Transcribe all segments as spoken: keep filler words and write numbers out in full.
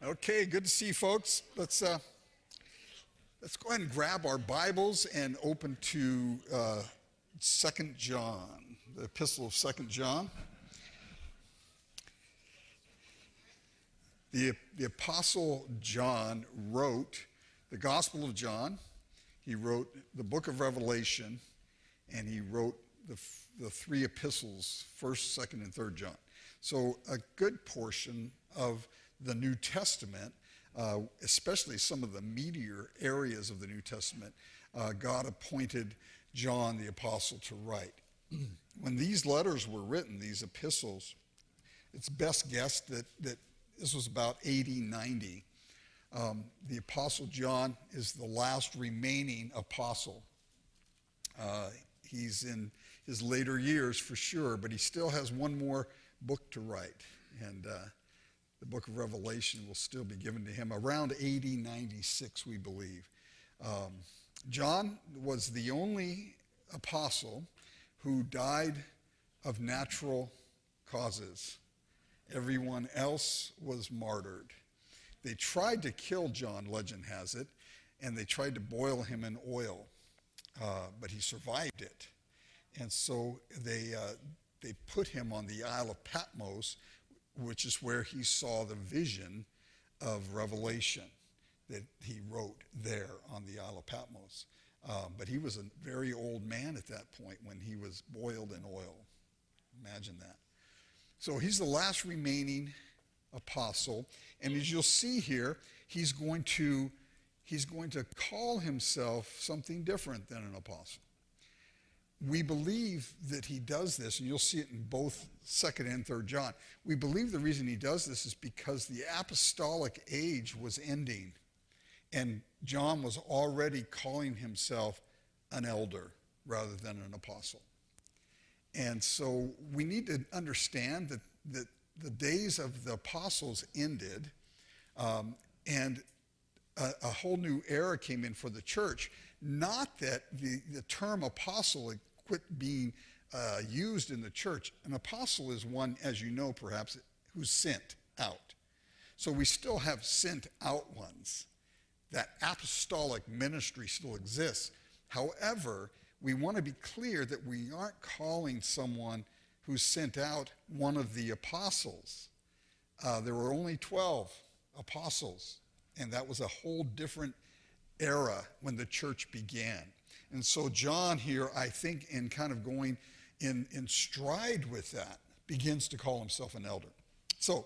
Okay, good to see you folks. Let's uh, let's go ahead and grab our Bibles and open to uh, Second John, the Epistle of Second John. The the Apostle John wrote the Gospel of John. He wrote the Book of Revelation, and he wrote the the three epistles, First, Second, and Third John. So a good portion of the New Testament, uh, especially some of the meatier areas of the New Testament, uh, God appointed John the Apostle to write. When these letters were written, these epistles, it's best guessed that, that this was about A D ninety. Um, the Apostle John is the last remaining apostle. Uh, he's in his later years for sure, but he still has one more book to write. And uh, the book of Revelation will still be given to him around A D ninety-six, we believe. Um, John was the only apostle who died of natural causes. Everyone else was martyred. They tried to kill John, legend has it, and they tried to boil him in oil, uh, but he survived it. And so they, uh, they put him on the Isle of Patmos, which is where he saw the vision of Revelation that he wrote there on the Isle of Patmos. Uh, but he was a very old man at that point when he was boiled in oil. Imagine that. So he's the last remaining apostle. And as you'll see here, he's going to, he's going to call himself something different than an apostle. We believe that he does this, and you'll see it in both Second and Third John. We believe the reason he does this is because the apostolic age was ending, and John was already calling himself an elder rather than an apostle. And so we need to understand that, that the days of the apostles ended, um, and a, a whole new era came in for the church. Not that the, the term apostle had quit being uh, used in the church. An apostle is one, as you know perhaps, who's sent out. So we still have sent out ones. That apostolic ministry still exists. However, we want to be clear that we aren't calling someone who's sent out one of the apostles. Uh, there were only twelve apostles, and that was a whole different era when the church began. And so John here, I think, in kind of going in, in stride with that, begins to call himself an elder. So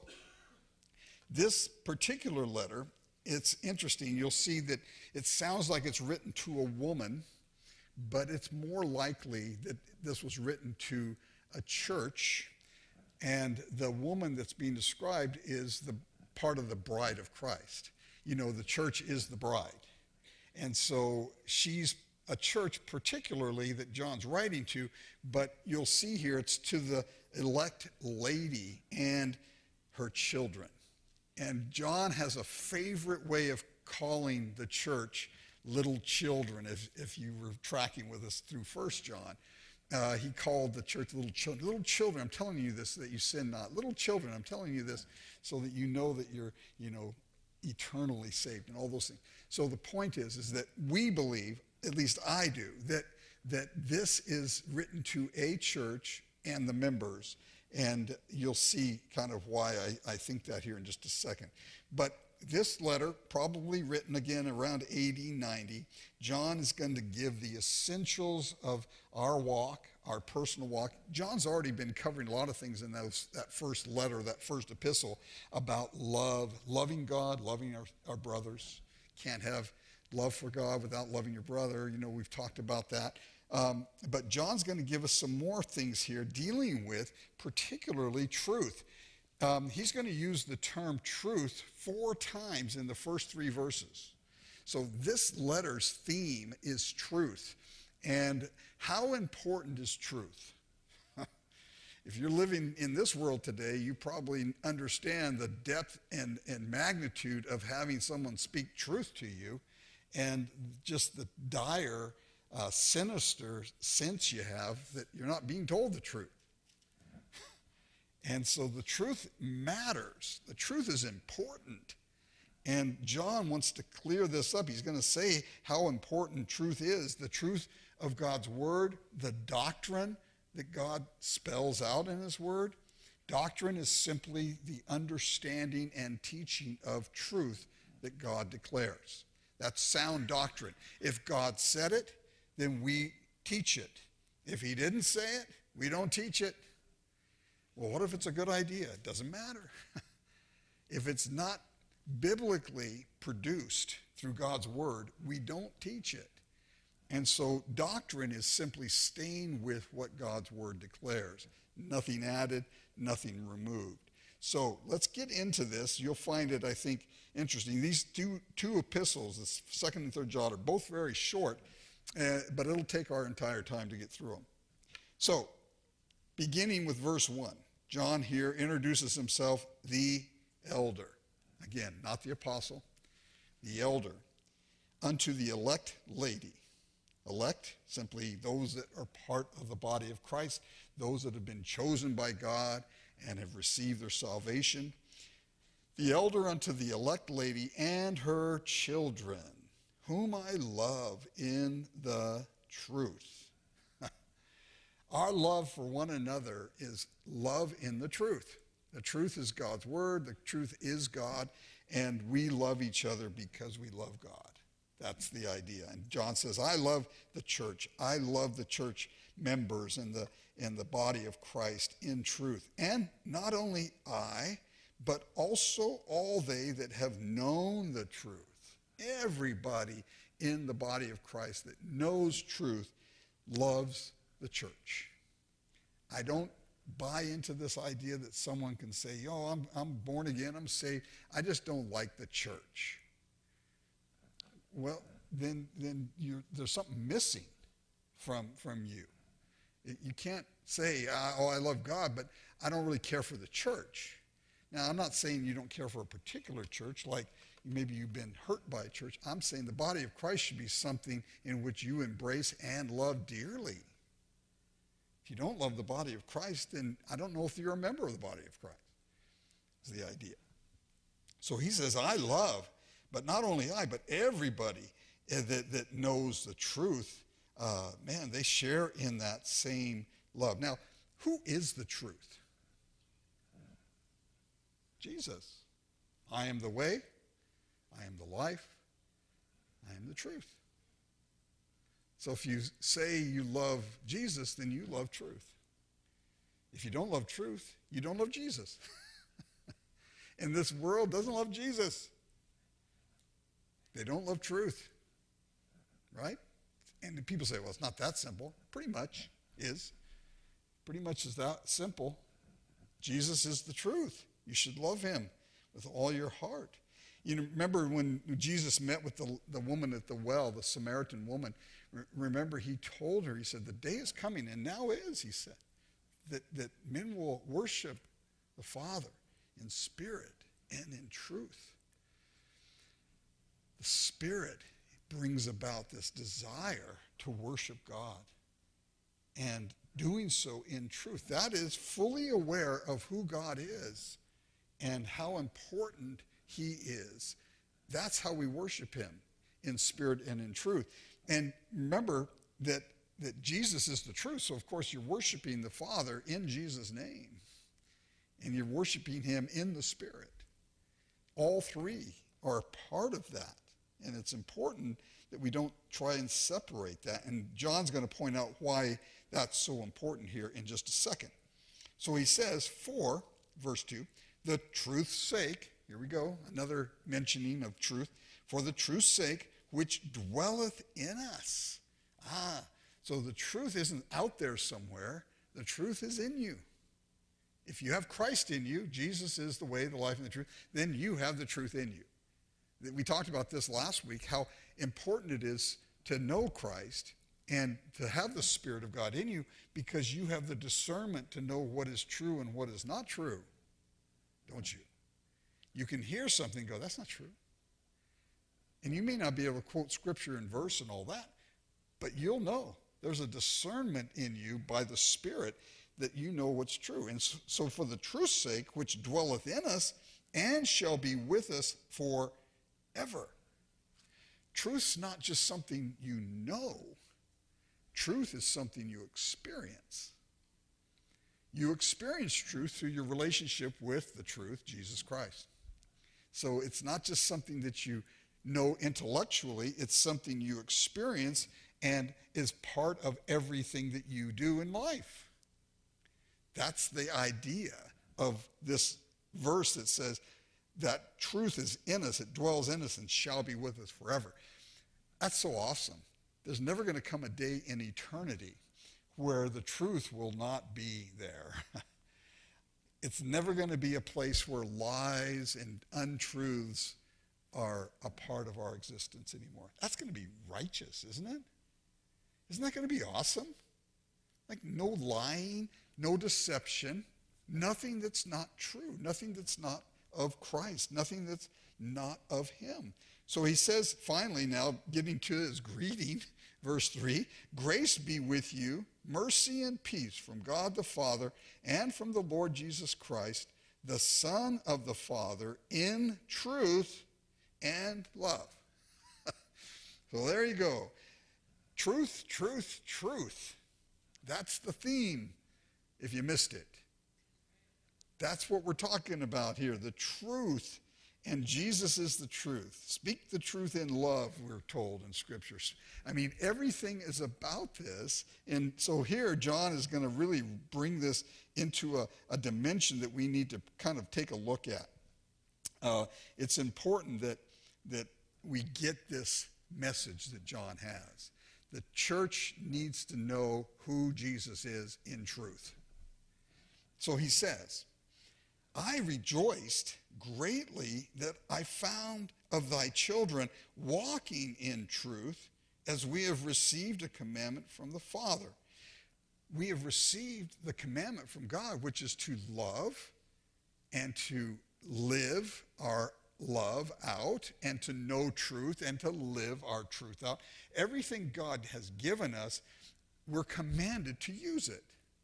this particular letter, it's interesting. You'll see that it sounds like it's written to a woman, but it's more likely that this was written to a church, and the woman that's being described is the part of the bride of Christ. You know, the church is the bride. And so she's a church particularly that John's writing to, but you'll see here it's to the elect lady and her children. And John has a favorite way of calling the church little children, if, if you were tracking with us through First John. Uh, he called the church little children. Little children, I'm telling you this, that you sin not. Little children, I'm telling you this, so that you know that you're, you know, eternally saved and all those things. So the point is, is that we believe, at least I do, that, that this is written to a church and the members. And you'll see kind of why I, I think that here in just a second. But this letter, probably written again around A D ninety, John is going to give the essentials of our walk, our personal walk. John's already been covering a lot of things in those, that first letter, that first epistle, about love, loving God, loving our, our brothers. Can't have love for God without loving your brother. You know, we've talked about that. Um, but John's going to give us some more things here dealing with particularly truth. Um, he's going to use the term truth four times in the first three verses. So this letter's theme is truth. And how important is truth? If you're living in this world today, you probably understand the depth and, and magnitude of having someone speak truth to you, and just the dire, uh, sinister sense you have that you're not being told the truth. And so the truth matters. The truth is important. And John wants to clear this up. He's going to say how important truth is, the truth of God's word, the doctrine that God spells out in his word. Doctrine is simply the understanding and teaching of truth that God declares. That's sound doctrine. If God said it, then we teach it. If he didn't say it, we don't teach it. Well, what if it's a good idea? It doesn't matter. If it's not biblically produced through God's word, we don't teach it. And so doctrine is simply staying with what God's word declares. Nothing added, nothing removed. So let's get into this. You'll find it, I think, interesting. These two, two epistles, the second and third John, are both very short, uh, but it'll take our entire time to get through them. So, beginning with verse one, John here introduces himself, the elder. Again, not the apostle, the elder, unto the elect lady. Elect, simply those that are part of the body of Christ, those that have been chosen by God and have received their salvation. The elder unto the elect lady and her children, whom I love in the truth. Our love for one another is love in the truth. The truth is God's word. The truth is God. And we love each other because we love God. That's the idea. And John says, I love the church. I love the church members and the, and the body of Christ in truth. And not only I, but also all they that have known the truth. Everybody in the body of Christ that knows truth loves the church. I don't buy into this idea that someone can say, yo, I'm, I'm born again, I'm saved, I just don't like the church. Well, then, then you're, there's something missing from, from you. You can't say, oh, I love God, but I don't really care for the church. Now, I'm not saying you don't care for a particular church, like maybe you've been hurt by a church. I'm saying the body of Christ should be something in which you embrace and love dearly. If you don't love the body of Christ, then I don't know if you're a member of the body of Christ, is the idea. So he says, I love, but not only I, but everybody that, that knows the truth, uh, man, they share in that same love. Now, who is the truth? Jesus. I am the way, I am the life, I am the truth. So if you say you love Jesus, then you love truth. If you don't love truth, you don't love Jesus. And this world doesn't love Jesus. They don't love truth, right? And people say, well, it's not that simple. Pretty much is. Pretty much is that simple. Jesus is the truth. You should love him with all your heart. You know, remember when Jesus met with the, the woman at the well, the Samaritan woman, re- remember he told her, he said, the day is coming, and now is, he said, that, that men will worship the Father in spirit and in truth. The Spirit brings about this desire to worship God, and doing so in truth. That is fully aware of who God is and how important he is. That's how we worship him, in spirit and in truth. And remember that, that Jesus is the truth, so of course you're worshiping the Father in Jesus' name. And you're worshiping him in the Spirit. All three are a part of that. And it's important that we don't try and separate that. And John's going to point out why that's so important here in just a second. So he says, for, verse two, the truth's sake, here we go, another mentioning of truth, for the truth's sake, which dwelleth in us. Ah, so the truth isn't out there somewhere. The truth is in you. If you have Christ in you, Jesus is the way, the life, and the truth, then you have the truth in you. We talked about this last week, how important it is to know Christ and to have the Spirit of God in you, because you have the discernment to know what is true and what is not true, don't you? You can hear something and go, that's not true. And you may not be able to quote scripture and verse and all that, but you'll know. There's a discernment in you by the Spirit that you know what's true. And so for the truth's sake, which dwelleth in us and shall be with us forever. ever. Truth's not just something you know. Truth is something you experience. You experience truth through your relationship with the truth, Jesus Christ. So it's not just something that you know intellectually, it's something you experience and is part of everything that you do in life. That's the idea of this verse that says that truth is in us, it dwells in us, and shall be with us forever. That's so awesome. There's never going to come a day in eternity where the truth will not be there. It's never going to be a place where lies and untruths are a part of our existence anymore. That's going to be righteous, isn't it? Isn't that going to be awesome? Like no lying, no deception, nothing that's not true, nothing that's not of Christ, nothing that's not of him. So he says, finally, now getting to his greeting, verse three, grace be with you, mercy and peace from God the Father and from the Lord Jesus Christ, the Son of the Father, in truth and love. So there you go. Truth, truth, truth. That's the theme, if you missed it. That's what we're talking about here, the truth. And Jesus is the truth. Speak the truth in love, we're told in Scriptures. I mean, everything is about this. And so here, John is going to really bring this into a, a dimension that we need to kind of take a look at. Uh, it's important that, that we get this message that John has. The church needs to know who Jesus is in truth. So he says, I rejoiced greatly that I found of thy children walking in truth, as we have received a commandment from the Father. We have received the commandment from God, which is to love and to live our love out and to know truth and to live our truth out. Everything God has given us, we're commanded to use it.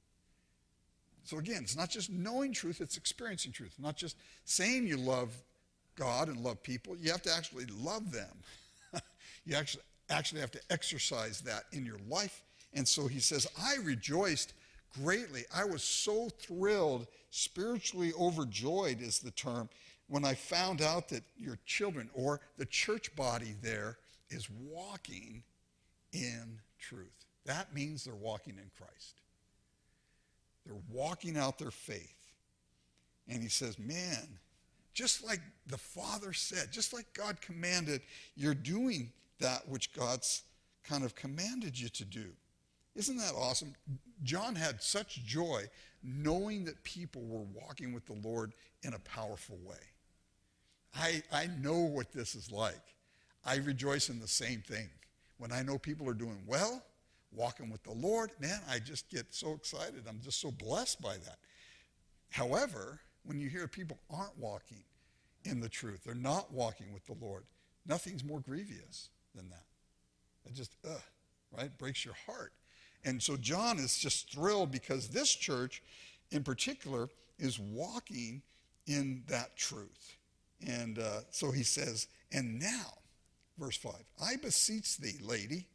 So again, it's not just knowing truth, it's experiencing truth. Not just saying you love God and love people. You have to actually love them. You actually, actually have to exercise that in your life. And so he says, I rejoiced greatly. I was so thrilled, spiritually overjoyed is the term, when I found out that your children or the church body there is walking in truth. That means they're walking in Christ. They're walking out their faith. And he says, man, just like the Father said, just like God commanded, you're doing that which God's kind of commanded you to do. Isn't that awesome? John had such joy knowing that people were walking with the Lord in a powerful way. I, I know what this is like. I rejoice in the same thing. When I know people are doing well, walking with the Lord, man, I just get so excited. I'm just so blessed by that. However, when you hear people aren't walking in the truth, they're not walking with the Lord, nothing's more grievous than that. It just, ugh, right? Breaks your heart. And so John is just thrilled because this church in particular is walking in that truth. And uh, so he says, and now, verse five, I beseech thee, lady,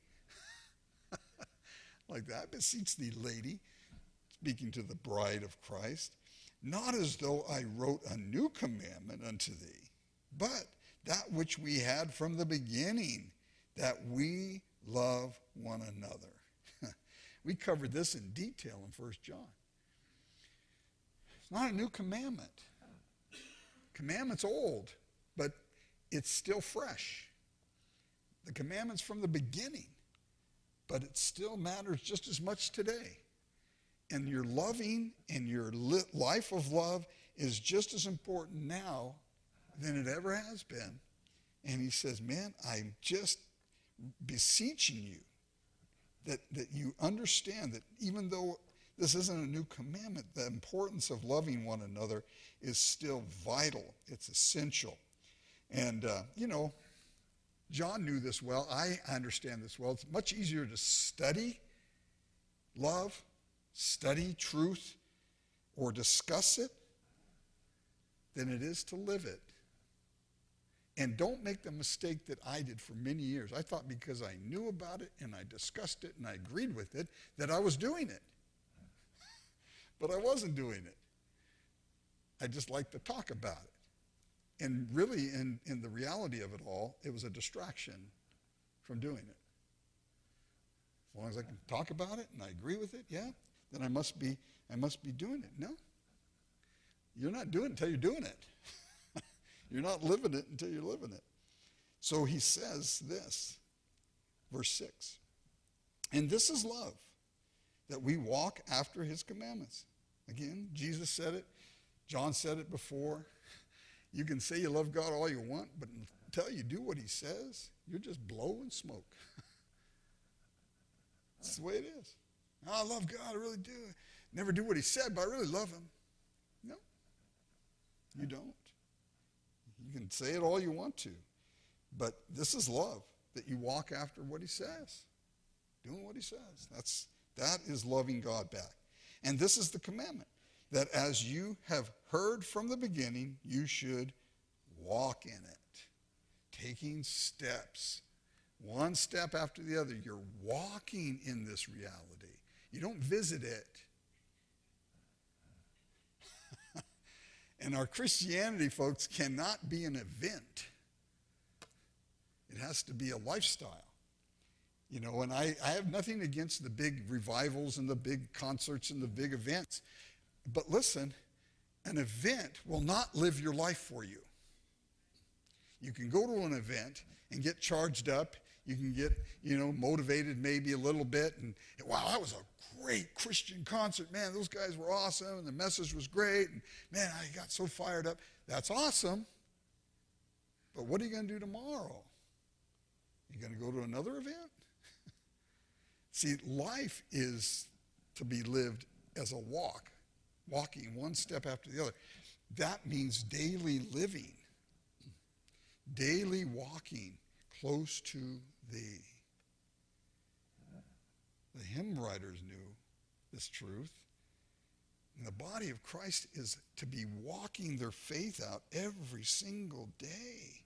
like that, I beseech thee, lady, speaking to the bride of Christ, not as though I wrote a new commandment unto thee, but that which we had from the beginning, that we love one another. We covered this in detail in First John. It's not a new commandment. Commandment's old, but it's still fresh. The commandment's from the beginning, but it still matters just as much today. And your loving and your life of love is just as important now than it ever has been. And he says, man, I'm just beseeching you that, that you understand that even though this isn't a new commandment, the importance of loving one another is still vital. It's essential. And, uh, you know, John knew this well. I understand this well. It's much easier to study love, study truth, or discuss it than it is to live it. And don't make the mistake that I did for many years. I thought because I knew about it and I discussed it and I agreed with it that I was doing it. But I wasn't doing it. I just liked to talk about it. And really, in, in the reality of it all, it was a distraction from doing it. As long as I can talk about it and I agree with it, yeah, then I must be, I must be doing it. No. You're not doing it until you're doing it. You're not living it until you're living it. So he says this, verse six. And this is love, that we walk after his commandments. Again, Jesus said it. John said it before. You can say you love God all you want, but until you do what he says, you're just blowing smoke. That's the way it is. Oh, I love God, I really do. Never do what he said, but I really love him. No, you don't. You can say it all you want to, but this is love, that you walk after what he says, doing what he says. That's, that is loving God back. And this is the commandment, that as you have heard from the beginning, you should walk in it, taking steps, one step after the other. You're walking in this reality. You don't visit it. And our Christianity, folks, cannot be an event. It has to be a lifestyle. You know, and I, I have nothing against the big revivals and the big concerts and the big events. But listen, an event will not live your life for you. You can go to an event and get charged up. You can get, you know, motivated maybe a little bit. And, wow, that was a great Christian concert. Man, those guys were awesome, and the message was great. And, man, I got so fired up. That's awesome. But what are you going to do tomorrow? You going to go to another event? See, life is to be lived as a walk, walking one step after the other. That means daily living, daily walking close to thee. The hymn writers knew this truth. And the body of Christ is to be walking their faith out every single day.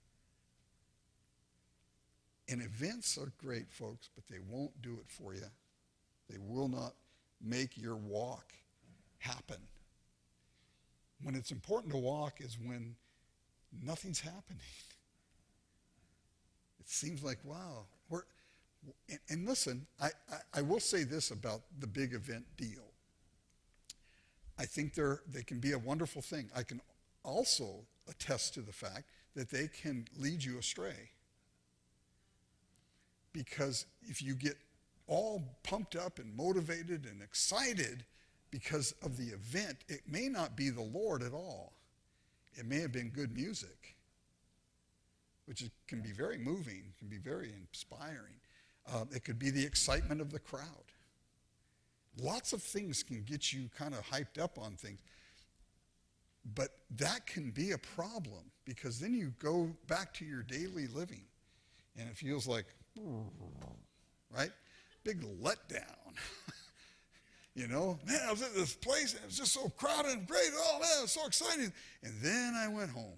And events are great, folks, but they won't do it for you. They will not make your walk happen. When it's important to walk is when nothing's happening. It seems like, wow, we're, and, and listen, I, I, I will say this about the big event deal. I think they're, they can be a wonderful thing. I can also attest to the fact that they can lead you astray. Because if you get all pumped up and motivated and excited because of the event, it may not be the Lord at all. It may have been good music, which is, can be very moving, can be very inspiring. Uh, it could be the excitement of the crowd. Lots of things can get you kind of hyped up on things. But that can be a problem, because then you go back to your daily living and it feels like, right? Big letdown. You know, man, I was at this place and it was just so crowded and great. Oh, man, it was so exciting. And then I went home.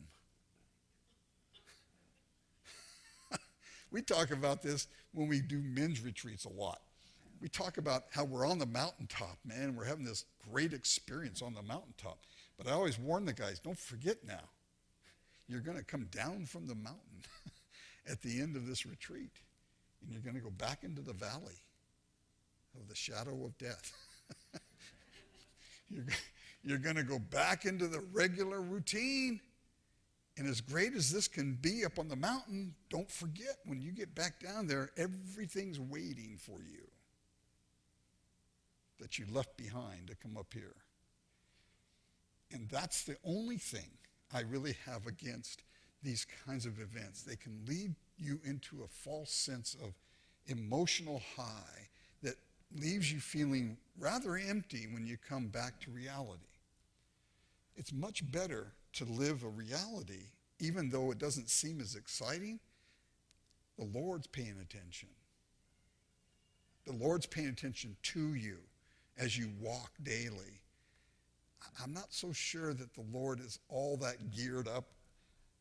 We talk about this when we do men's retreats a lot. We talk about how we're on the mountaintop, man. We're having this great experience on the mountaintop. But I always warn the guys, don't forget now. You're going to come down from the mountain at the end of this retreat. And you're going to go back into the valley of the shadow of death. you're, you're going to go back into the regular routine. And as great as this can be up on the mountain, don't forget, when you get back down there, everything's waiting for you that you left behind to come up here. And that's the only thing I really have against these kinds of events. They can lead you into a false sense of emotional high that leaves you feeling rather empty when you come back to reality. It's much better to live a reality, even though it doesn't seem as exciting. The Lord's paying attention. The Lord's paying attention to you as you walk daily. I'm not so sure that the Lord is all that geared up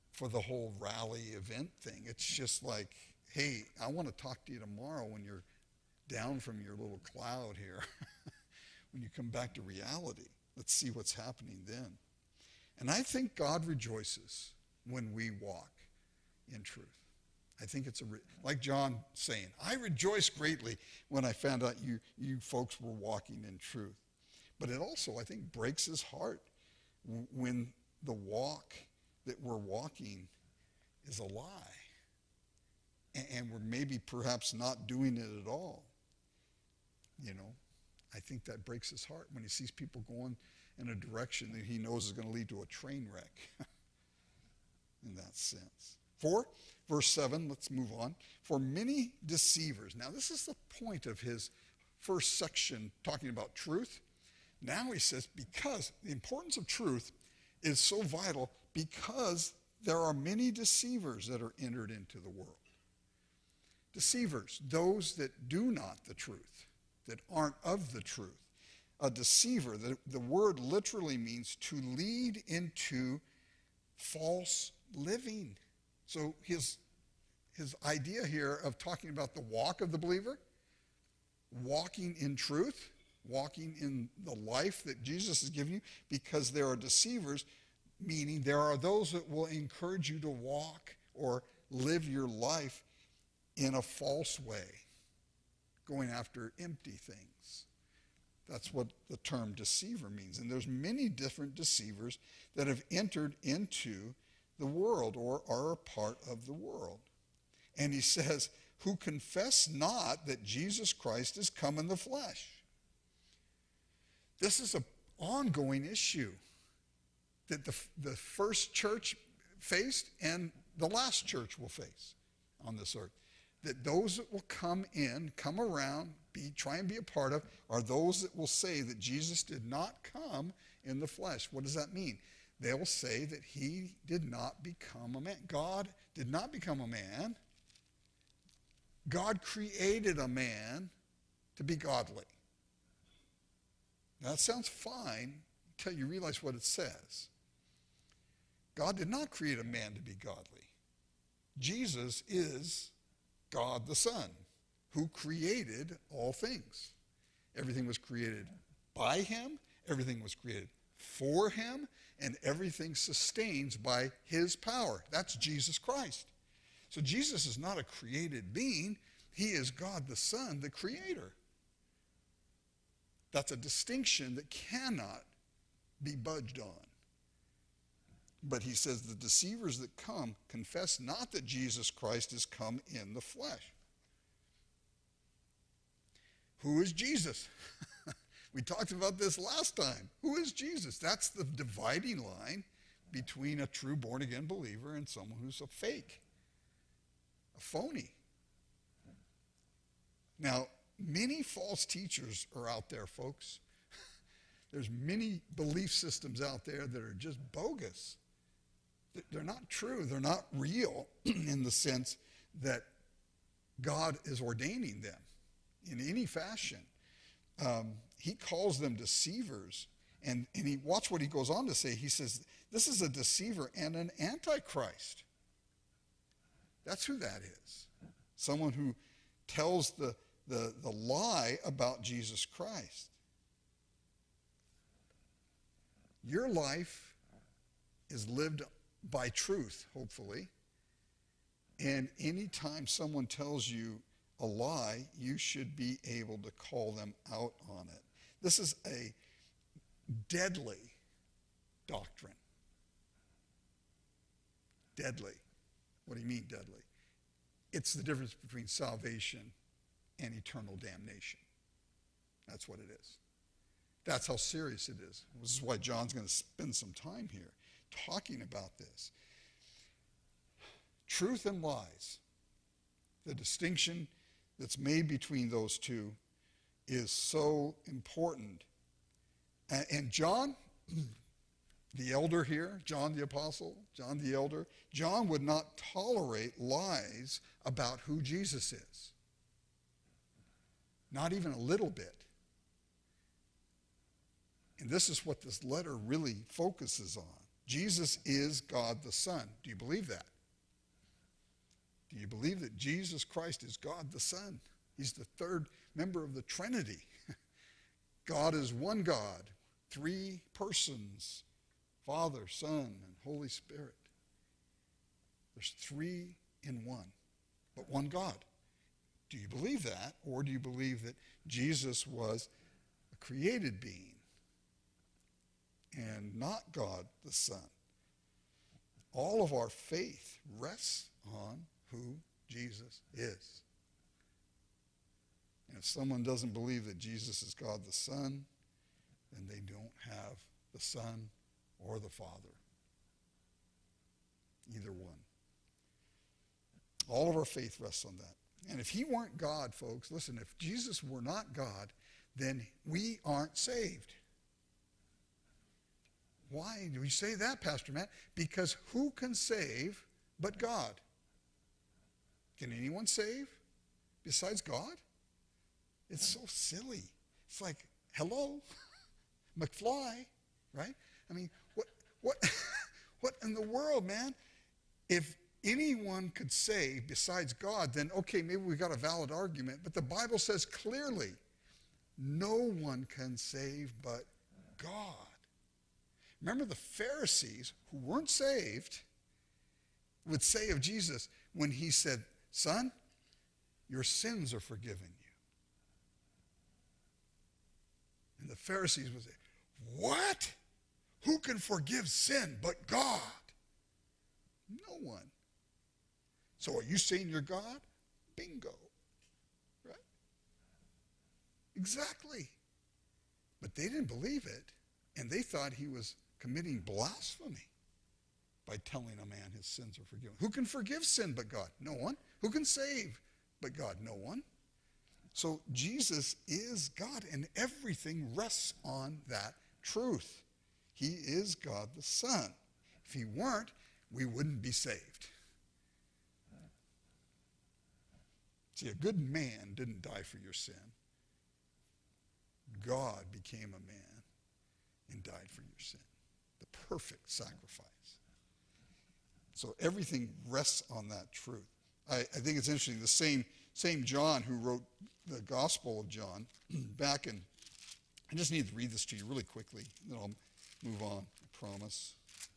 for the whole rally event thing. It's just like, hey, I want to talk to you tomorrow when you're down from your little cloud here. When you come back to reality, let's see what's happening then. And I think God rejoices when we walk in truth. I think it's a, re- like John saying, I rejoice greatly when I found out you, you folks were walking in truth. But it also, I think, breaks his heart w- when the walk that we're walking is a lie. And, and we're maybe perhaps not doing it at all. You know, I think that breaks his heart when he sees people going in a direction that he knows is going to lead to a train wreck in that sense. Four, verse seven, let's move on. For many deceivers. Now, this is the point of his first section talking about truth. Now he says, because the importance of truth is so vital because there are many deceivers that are entered into the world. Deceivers, those that do not the truth, that aren't of the truth. A deceiver, the, the word literally means to lead into false living. So his, his idea here of talking about the walk of the believer, walking in truth, walking in the life that Jesus has given you, because there are deceivers, meaning there are those that will encourage you to walk or live your life in a false way, going after empty things. That's what the term deceiver means. And there's many different deceivers that have entered into the world or are a part of the world. And he says, who confess not that Jesus Christ is come in the flesh. This is an ongoing issue that the, the first church faced and the last church will face on this earth. That those that will come in, come around, be try and be a part of, are those that will say that Jesus did not come in the flesh. What does that mean? They will say that he did not become a man. God did not become a man. God created a man to be godly. Now, that sounds fine until you realize what it says. God did not create a man to be godly. Jesus is God the Son, who created all things. Everything was created by him, everything was created for him, and everything sustains by his power. That's Jesus Christ. So Jesus is not a created being. He is God the Son, the creator. That's a distinction that cannot be budged on. But he says the deceivers that come confess not that Jesus Christ is come in the flesh. Who is Jesus? We talked about this last time. Who is Jesus? That's the dividing line between a true born-again believer and someone who's a fake, a phony. Now, many false teachers are out there, folks. There's many belief systems out there that are just bogus. They're not true. They're not real in the sense that God is ordaining them in any fashion. Um, he calls them deceivers. And, and he watch what he goes on to say. He says, this is a deceiver and an antichrist. That's who that is. Someone who tells the, the, the lie about Jesus Christ. Your life is lived by truth, hopefully. And anytime someone tells you a lie, you should be able to call them out on it. This is a deadly doctrine. Deadly. What do you mean deadly? It's the difference between salvation and eternal damnation. That's what it is. That's how serious it is. This is why John's going to spend some time here talking about this. Truth and lies, the distinction that's made between those two is so important. And John, the elder here, John the apostle, John the elder, John would not tolerate lies about who Jesus is. Not even a little bit. And this is what this letter really focuses on. Jesus is God the Son. Do you believe that? Do you believe that Jesus Christ is God the Son? He's the third member of the Trinity. God is one God, three persons, Father, Son, and Holy Spirit. There's three in one, but one God. Do you believe that, or do you believe that Jesus was a created being and not God the Son? All of our faith rests on who Jesus is. And if someone doesn't believe that Jesus is God the Son, then they don't have the Son or the Father. Either one. All of our faith rests on that. And if he weren't God, folks, listen, if Jesus were not God, then we aren't saved. Why do we say that, Pastor Matt? Because who can save but God? Can anyone save besides God? It's so silly. It's like, hello, McFly, right? I mean, what, what, what in the world, man? If anyone could save besides God, then okay, maybe we got a valid argument. But the Bible says clearly, no one can save but God. Remember, the Pharisees who weren't saved would say of Jesus when he said, "Son, your sins are forgiven you." And the Pharisees would say, "What? Who can forgive sin but God?" No one. So are you saying you're God? Bingo. Right? Exactly. But they didn't believe it, and they thought he was committing blasphemy by telling a man his sins are forgiven. Who can forgive sin but God? No one. Who can save but God? No one. So Jesus is God, and everything rests on that truth. He is God the Son. If he weren't, we wouldn't be saved. See, a good man didn't die for your sin. God became a man and died for your sin. The perfect sacrifice. So everything rests on that truth. I, I think it's interesting. The same, same John who wrote the Gospel of John, back in, I just need to read this to you really quickly, then I'll move on, I promise.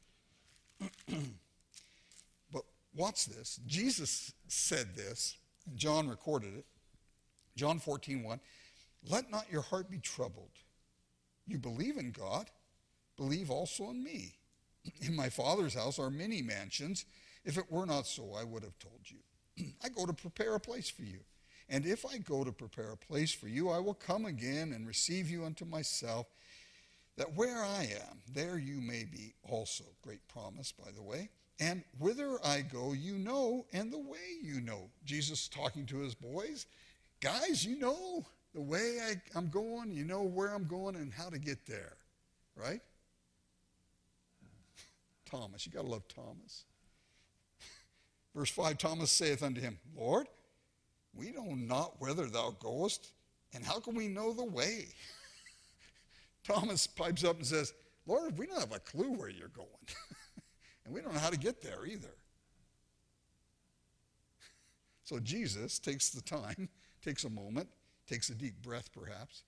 But watch this. Jesus said this, and John recorded it. John fourteen one. Let not your heart be troubled. You believe in God, believe also in me. In my Father's house are many mansions. If it were not so, I would have told you. I go to prepare a place for you. And if I go to prepare a place for you, I will come again and receive you unto myself, that where I am, there you may be also. Great promise, by the way. And whither I go, you know, and the way you know. Jesus talking to his boys. Guys, you know the way I, I'm going. You know where I'm going and how to get there. Right? Thomas. You got to love Thomas. Verse five, Thomas saith unto him, Lord, we know not whither thou goest, and how can we know the way? Thomas pipes up and says, Lord, we don't have a clue where you're going. And we don't know how to get there either. So Jesus takes the time, takes a moment, takes a deep breath perhaps,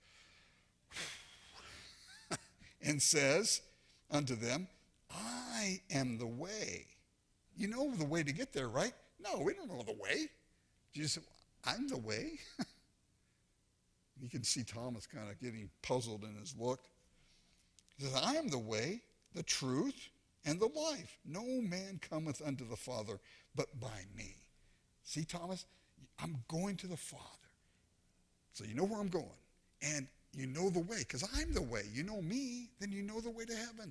and says unto them, I am the way. You know the way to get there, right? No, we don't know the way. Jesus said, I'm the way. You can see Thomas kind of getting puzzled in his look. He says, I am the way, the truth, and the life. No man cometh unto the Father but by me. See, Thomas, I'm going to the Father. So you know where I'm going. And you know the way, because I'm the way. You know me, then you know the way to heaven.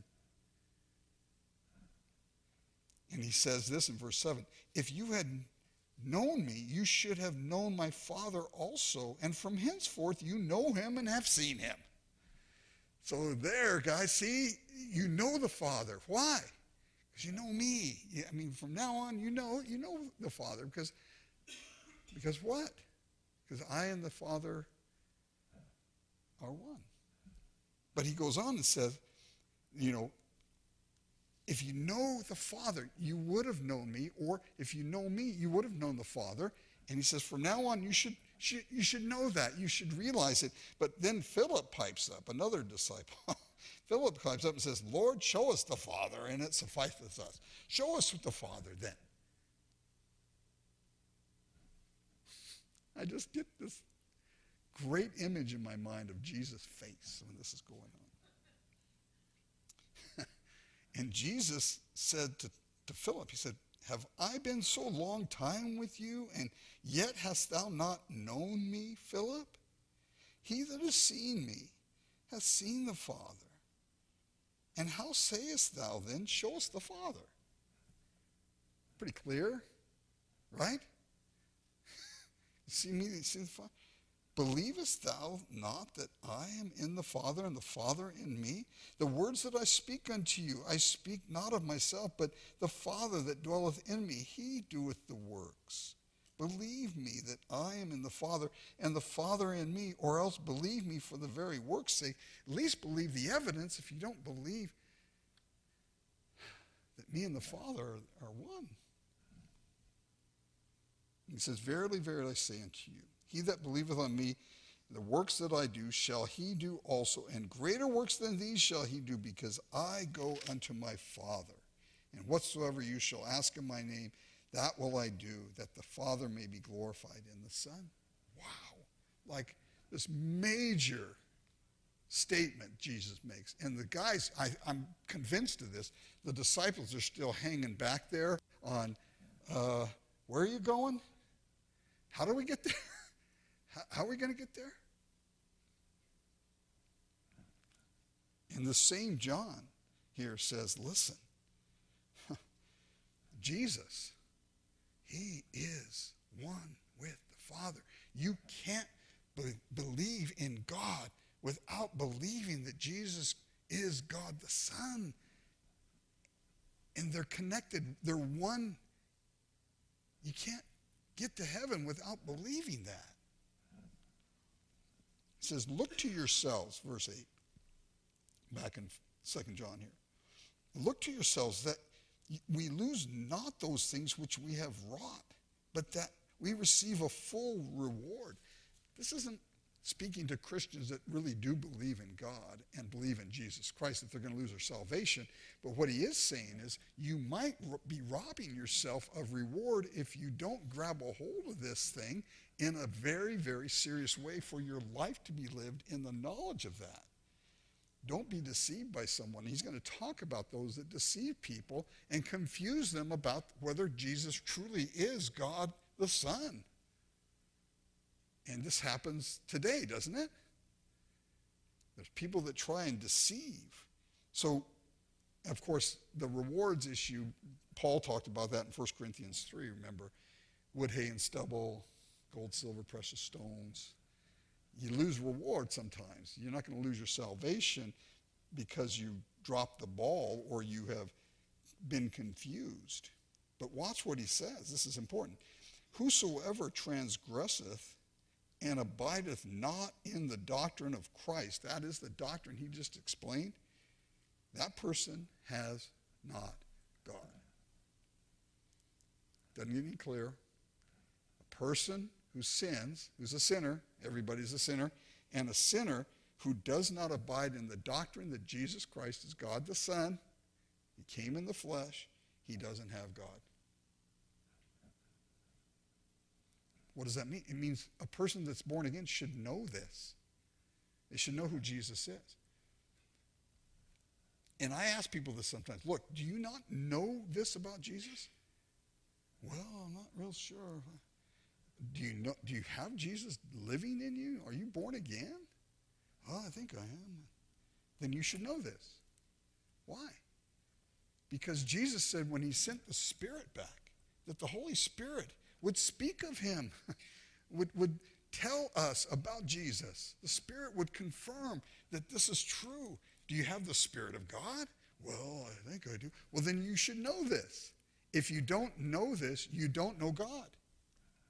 And he says this in verse seven, if you had known me, you should have known my Father also, and from henceforth you know him and have seen him. So there, guys, see, you know the Father. Why? Because you know me. I mean, from now on, you know, you know the Father. Because, because what? Because I and the Father are one. But he goes on and says, you know, if you know the Father, you would have known me, or if you know me, you would have known the Father. And he says, from now on, you should, should, you should know that. You should realize it. But then Philip pipes up, another disciple. Philip pipes up and says, Lord, show us the Father, and it sufficeth us. Show us the Father then. I just get this great image in my mind of Jesus' face when this is going on. And Jesus said to, to Philip, he said, have I been so long time with you, and yet hast thou not known me, Philip? He that has seen me hath seen the Father. And how sayest thou then, show us the Father? Pretty clear, right? You see me, you see the Father? Believest thou not that I am in the Father, and the Father in me? The words that I speak unto you, I speak not of myself, but the Father that dwelleth in me, he doeth the works. Believe me that I am in the Father, and the Father in me, or else believe me for the very work's sake. At least believe the evidence if you don't believe that me and the Father are, are one. He says, verily, verily, I say unto you, he that believeth on me, the works that I do, shall he do also, and greater works than these shall he do, because I go unto my Father. And whatsoever you shall ask in my name, that will I do, that the Father may be glorified in the Son. Wow. Like this major statement Jesus makes. And the guys, I, I'm convinced of this, the disciples are still hanging back there on, uh, where are you going? How do we get there? How, how are we going to get there? And the same John here says, listen, Jesus, he is one with the Father. You can't be- believe in God without believing that Jesus is God the Son. And they're connected. They're one. You can't get to heaven without believing that. It says, look to yourselves, verse eight, back in Second John here. Look to yourselves that we lose not those things which we have wrought, but that we receive a full reward. This isn't speaking to Christians that really do believe in God and believe in Jesus Christ, that they're going to lose their salvation. But what he is saying is you might be robbing yourself of reward if you don't grab a hold of this thing in a very, very serious way for your life to be lived in the knowledge of that. Don't be deceived by someone. He's going to talk about those that deceive people and confuse them about whether Jesus truly is God the Son. And this happens today, doesn't it? There's people that try and deceive. So, of course, the rewards issue, Paul talked about that in First Corinthians three, remember? Wood, hay, and stubble, gold, silver, precious stones. You lose reward sometimes. You're not going to lose your salvation because you dropped the ball or you have been confused. But watch what he says. This is important. Whosoever transgresseth and abideth not in the doctrine of Christ, that is the doctrine he just explained, that person has not God. Doesn't get any clearer. A person who sins, who's a sinner, everybody's a sinner, and a sinner who does not abide in the doctrine that Jesus Christ is God the Son, he came in the flesh, he doesn't have God. What does that mean? It means a person that's born again should know this. They should know who Jesus is. And I ask people this sometimes. Look, do you not know this about Jesus? Well, I'm not real sure. Do you know? Do you have Jesus living in you? Are you born again? Oh, I think I am. Then you should know this. Why? Because Jesus said when he sent the Spirit back, that the Holy Spirit would speak of him, would, would tell us about Jesus. The Spirit would confirm that this is true. Do you have the Spirit of God? Well, I think I do. Well, then you should know this. If you don't know this, you don't know God.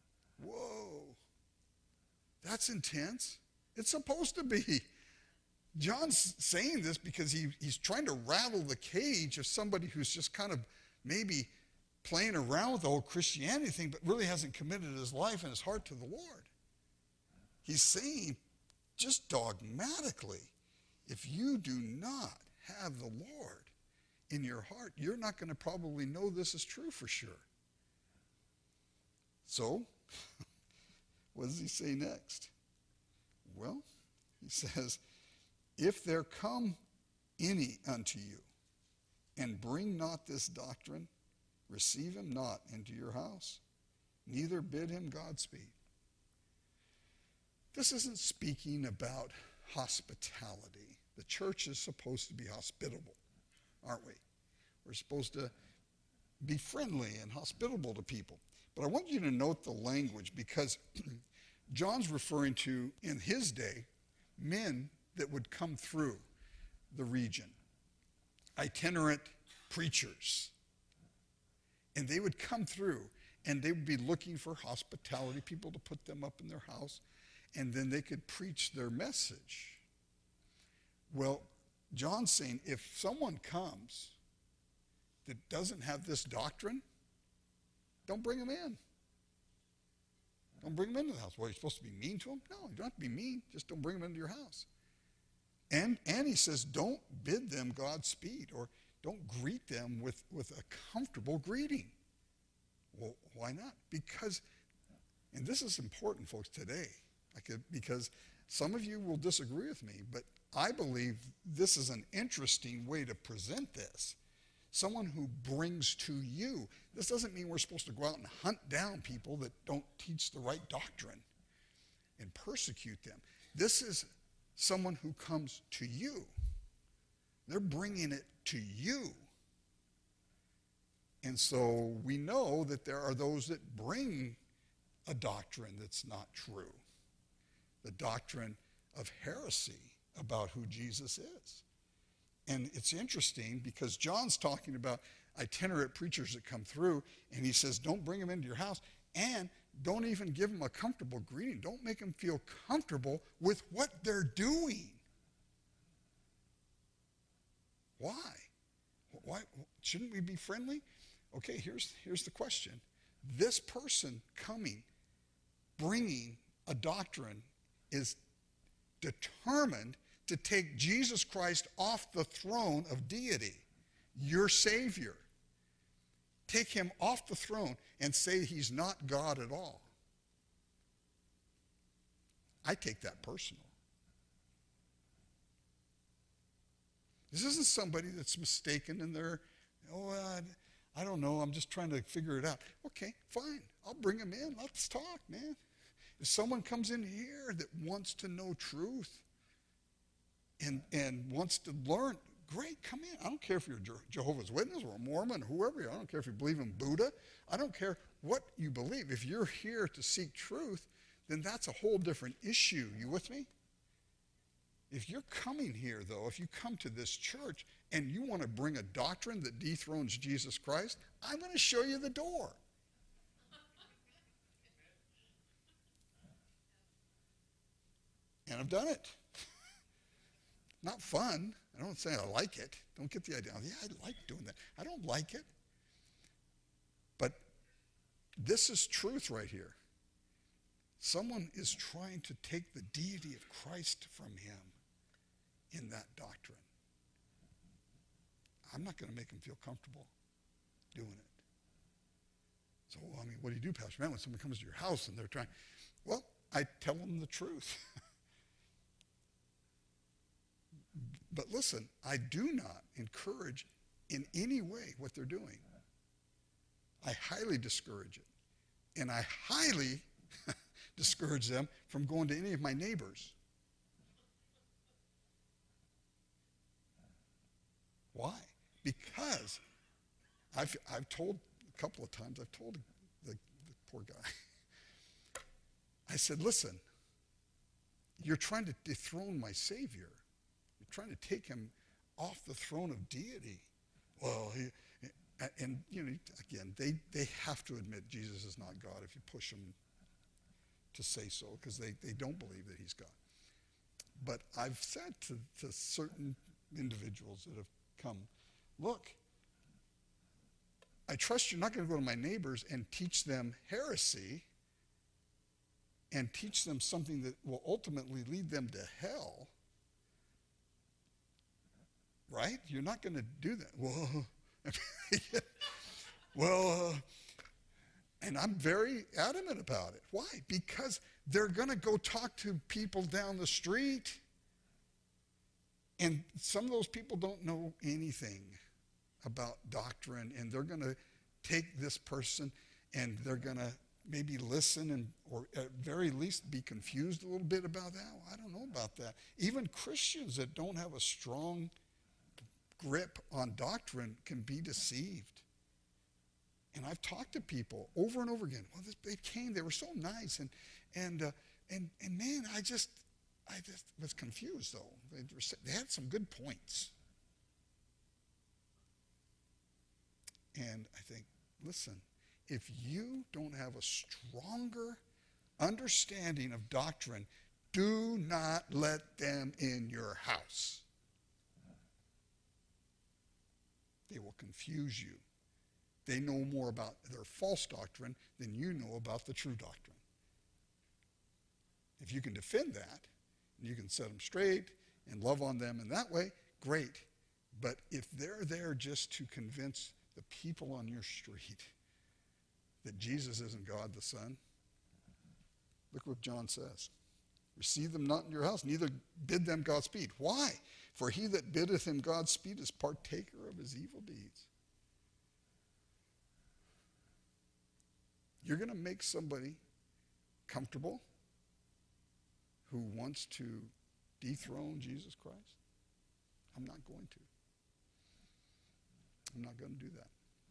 Whoa. That's intense. It's supposed to be. John's saying this because he, he's trying to rattle the cage of somebody who's just kind of maybe playing around with the whole Christianity thing, but really hasn't committed his life and his heart to the Lord. He's saying just dogmatically, if you do not have the Lord in your heart, you're not going to probably know this is true for sure. So, what does he say next? Well, he says, if there come any unto you, and bring not this doctrine, receive him not into your house, neither bid him Godspeed. This isn't speaking about hospitality. The church is supposed to be hospitable, aren't we? We're supposed to be friendly and hospitable to people. But I want you to note the language, because John's referring to, in his day, men that would come through the region, itinerant preachers. And they would come through, and they would be looking for hospitality, people to put them up in their house, and then they could preach their message. Well, John's saying, if someone comes that doesn't have this doctrine, don't bring them in. Don't bring them into the house. Well, you're supposed to be mean to them? No, you don't have to be mean. Just don't bring them into your house. And, and he says, don't bid them Godspeed, or don't greet them with, with a comfortable greeting. Well, why not? Because, and this is important, folks, today, because some of you will disagree with me, but I believe this is an interesting way to present this. Someone who brings to you. This doesn't mean we're supposed to go out and hunt down people that don't teach the right doctrine and persecute them. This is someone who comes to you. They're bringing it to you. And so we know that there are those that bring a doctrine that's not true. The doctrine of heresy about who Jesus is. And it's interesting because John's talking about itinerant preachers that come through, and he says, don't bring them into your house, and don't even give them a comfortable greeting. Don't make them feel comfortable with what they're doing. Why? Why? Shouldn't we be friendly? Okay, here's, here's the question. This person coming, bringing a doctrine, is determined to take Jesus Christ off the throne of deity, your Savior. Take him off the throne and say he's not God at all. I take that personal. This isn't somebody that's mistaken in their, oh, I, I don't know, I'm just trying to figure it out. Okay, fine, I'll bring him in. Let's talk, man. If someone comes in here that wants to know truth, And, and wants to learn, great, come in. I don't care if you're Jehovah's Witness or a Mormon or whoever you are. I don't care if you believe in Buddha. I don't care what you believe. If you're here to seek truth, then that's a whole different issue. You with me? If you're coming here, though, if you come to this church and you want to bring a doctrine that dethrones Jesus Christ, I'm going to show you the door. And I've done it. Not fun. I don't say I like it. Don't get the idea. Yeah, I like doing that. I don't like it. But this is truth right here. Someone is trying to take the deity of Christ from him in that doctrine. I'm not going to make him feel comfortable doing it. So, I mean, what do you do, Pastor Matt, when someone comes to your house and they're trying? Well, I tell them the truth. But listen, I do not encourage in any way what they're doing. I highly discourage it. And I highly discourage them from going to any of my neighbors. Why? Because I've, I've told a couple of times, I've told the, the poor guy, I said, listen, you're trying to dethrone my Savior. Trying to take him off the throne of deity. Well, he, and you know, again, they, they have to admit Jesus is not God if you push them to say so, because they, they don't believe that he's God. But I've said to, to certain individuals that have come, look, I trust you're not going to go to my neighbors and teach them heresy and teach them something that will ultimately lead them to hell. Right? You're not going to do that. Well, well, uh, and I'm very adamant about it. Why? Because they're going to go talk to people down the street, and some of those people don't know anything about doctrine, and they're going to take this person and they're going to maybe listen and, or at very least be confused a little bit about that. Well, I don't know about that. Even Christians that don't have a strong grip on doctrine can be deceived. And I've talked to people over and over again. Well, this, they came, they were so nice, and and uh, and and man, I just I just was confused though. They, were, they had some good points, and I think, listen, if you don't have a stronger understanding of doctrine, do not let them in your house. They will confuse you. They know more about their false doctrine than you know about the true doctrine. If you can defend that, and you can set them straight and love on them in that way, great. But if they're there just to convince the people on your street that Jesus isn't God the Son, look what John says. Receive them not in your house, neither bid them Godspeed. Why? For he that biddeth him Godspeed is partaker of his evil deeds. You're going to make somebody comfortable who wants to dethrone Jesus Christ? I'm not going to. I'm not going to do that.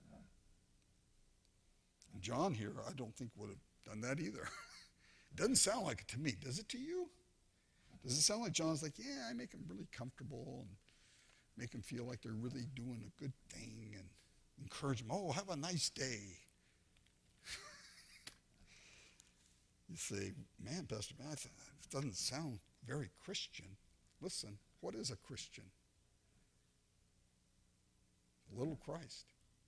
And John here, I don't think would have done that either. It doesn't sound like it to me. Does it to you? Does it sound like John's like, yeah, I make them really comfortable and make them feel like they're really doing a good thing and encourage them, oh, have a nice day. You say, man, Pastor Matt, it doesn't sound very Christian. Listen, what is a Christian? A little Christ.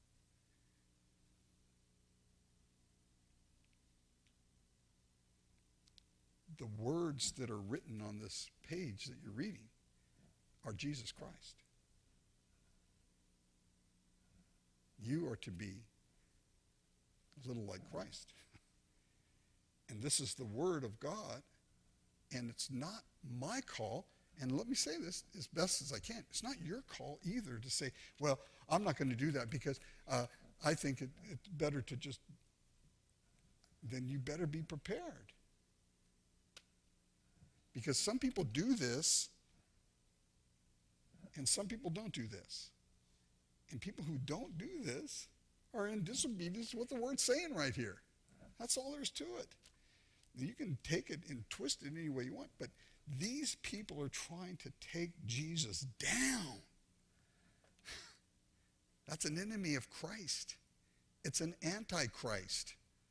The words that are written on this page that you're reading are Jesus Christ. You are to be a little like Christ. And this is the word of God, and it's not my call. And let me say this as best as I can. It's not your call either to say, well, I'm not going to do that because uh, I think it, it's better to just, then you better be prepared. Because some people do this, and some people don't do this. And people who don't do this are in disobedience to what the word's saying right here. That's all there is to it. You can take it and twist it any way you want, but these people are trying to take Jesus down. That's an enemy of Christ. It's an antichrist.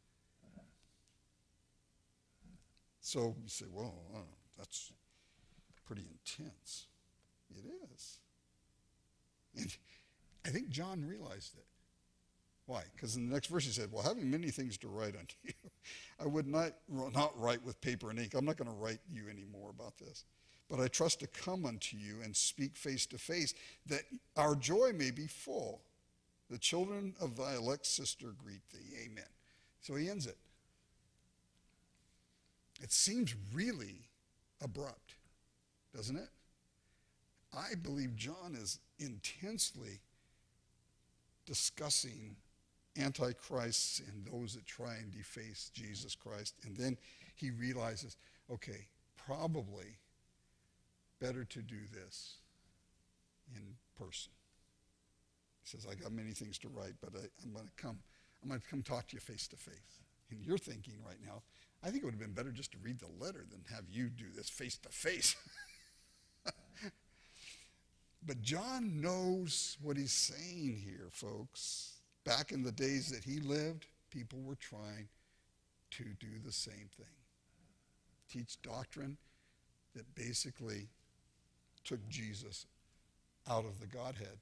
So you say, well, uh, that's pretty intense. It is. And I think John realized it. Why? Because in the next verse he said, well, having many things to write unto you, I would not, not write with paper and ink. I'm not going to write you any more about this. But I trust to come unto you and speak face to face, that our joy may be full. The children of thy elect sister greet thee. Amen. So he ends it. It seems really abrupt, doesn't it? I believe John is intensely discussing antichrists and those that try and deface Jesus Christ. And then he realizes, okay, probably better to do this in person. He says, I got many things to write, but I, I'm going to come. I'm going to come talk to you face to face. And you're thinking right now, I think it would have been better just to read the letter than have you do this face to face. But John knows what he's saying here, folks. Back in the days that he lived, people were trying to do the same thing. Teach doctrine that basically took Jesus out of the Godhead,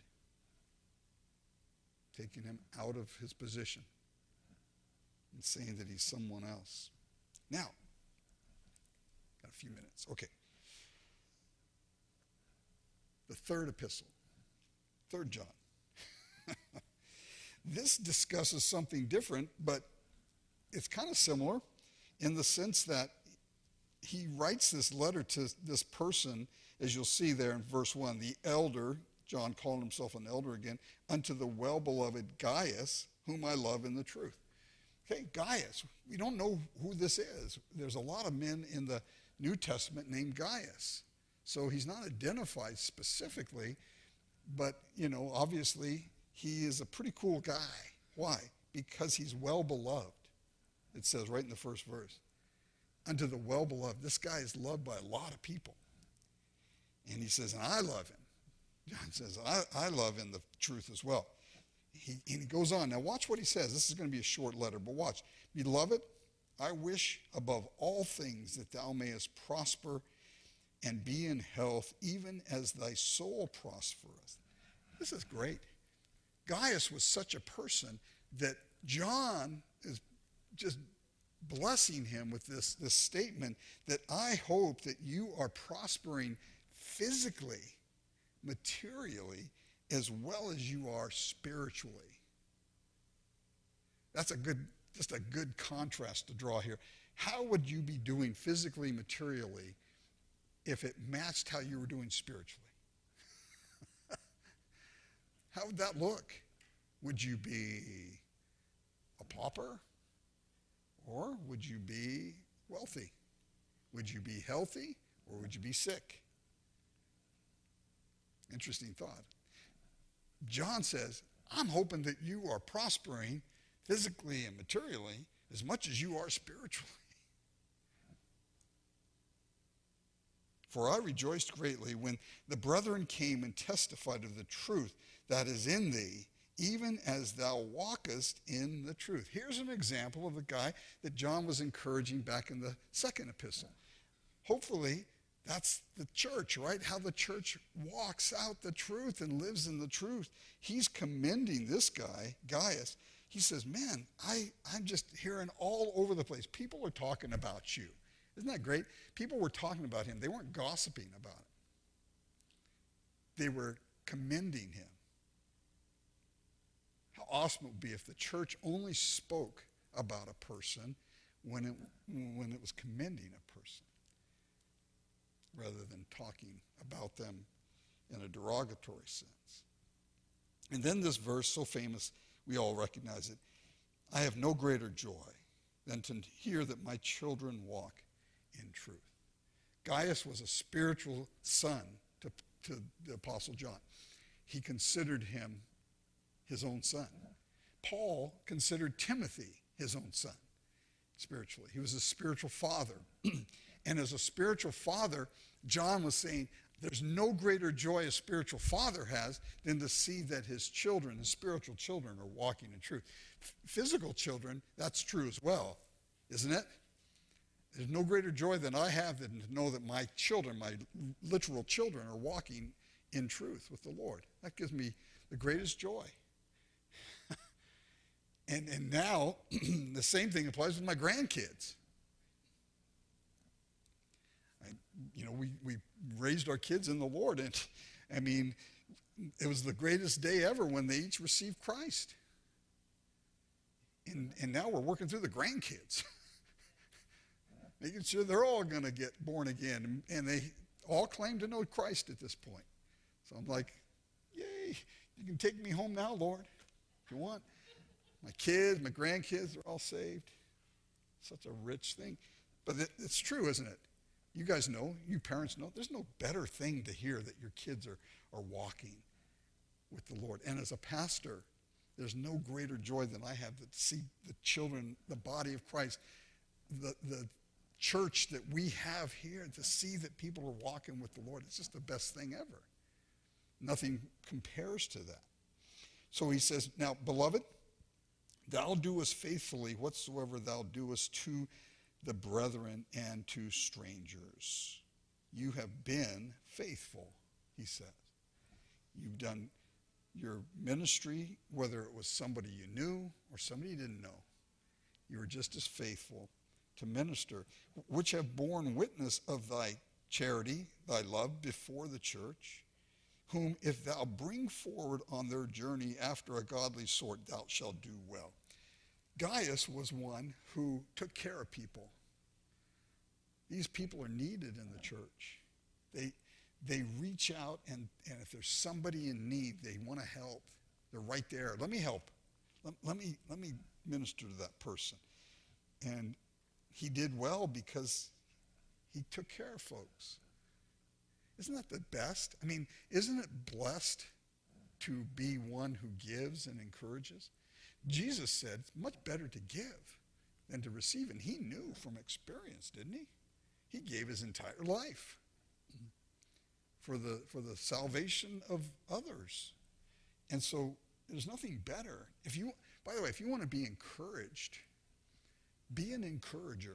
taking him out of his position and saying that he's someone else. Now, got a few minutes. Okay. The third epistle, Third John. This discusses something different, but it's kind of similar in the sense that he writes this letter to this person, as you'll see there in verse one, the elder, John calling himself an elder again, unto the well-beloved Gaius, whom I love in the truth. Okay, Gaius, we don't know who this is. There's a lot of men in the New Testament named Gaius. So he's not identified specifically, but, you know, obviously he is a pretty cool guy. Why? Because he's well-beloved. It says right in the first verse. Unto the well-beloved. This guy is loved by a lot of people. And he says, and I love him. John says, I, I love in the truth as well. He, and he goes on. Now watch what he says. This is going to be a short letter, but watch. Beloved, I wish above all things that thou mayest prosper and be in health, even as thy soul prospereth. This is great. Gaius was such a person that John is just blessing him with this, this statement that I hope that you are prospering physically, materially, as well as you are spiritually. That's a good, just a good contrast to draw here. How would you be doing physically, materially, if it matched how you were doing spiritually? How would that look? Would you be a pauper? Or would you be wealthy? Would you be healthy? Or would you be sick? Interesting thought. John says, I'm hoping that you are prospering physically and materially as much as you are spiritually. For I rejoiced greatly when the brethren came and testified of the truth that is in thee, even as thou walkest in the truth. Here's an example of the guy that John was encouraging back in the second epistle. Hopefully, that's the church, right? How the church walks out the truth and lives in the truth. He's commending this guy, Gaius. He says, man, I, I'm just hearing all over the place. People are talking about you. Isn't that great? People were talking about him. They weren't gossiping about it. They were commending him. How awesome it would be if the church only spoke about a person when it, when it was commending a person, rather than talking about them in a derogatory sense. And then this verse, so famous, we all recognize it. I have no greater joy than to hear that my children walk in truth. Gaius was a spiritual son to, to the Apostle John. He considered him his own son. Paul considered Timothy his own son spiritually. He was a spiritual father. And as a spiritual father, John was saying, there's no greater joy a spiritual father has than to see that his children, his spiritual children, are walking in truth. F- physical children, that's true as well, isn't it? There's no greater joy than I have than to know that my children, my literal children, are walking in truth with the Lord. That gives me the greatest joy. and, and now, the same thing applies with my grandkids. I, you know, we, we raised our kids in the Lord, and I mean, it was the greatest day ever when they each received Christ. And, and now we're working through the grandkids. Making sure they're all going to get born again. And they all claim to know Christ at this point. So I'm like, yay, you can take me home now, Lord, if you want. My kids, my grandkids, they're all saved. Such a rich thing. But it, it's true, isn't it? You guys know, you parents know, there's no better thing to hear that your kids are, are walking with the Lord. And as a pastor, there's no greater joy than I have to see the children, the body of Christ, the, the church that we have here, to see that people are walking with the Lord. It's just the best thing ever. Nothing compares to that. So he says, now, beloved, thou doest faithfully whatsoever thou doest to the brethren and to strangers. you have been faithful, he says. You've done your ministry, whether it was somebody you knew or somebody you didn't know. You were just as faithful to minister, which have borne witness of thy charity, thy love before the church, whom if thou bring forward on their journey after a godly sort, thou shalt do well. Gaius was one who took care of people. These people are needed in the church. They, they reach out, and, and if there's somebody in need, they want to help. They're right there. Let me help. Let, let me, let me minister to that person. And he did well because he took care of folks. Isn't that the best? I mean, isn't it blessed to be one who gives and encourages? Jesus said it's much better to give than to receive. And he knew from experience, didn't he? He gave his entire life for the, for the salvation of others. And so there's nothing better. If you, by the way, if you want to be encouraged, be an encourager.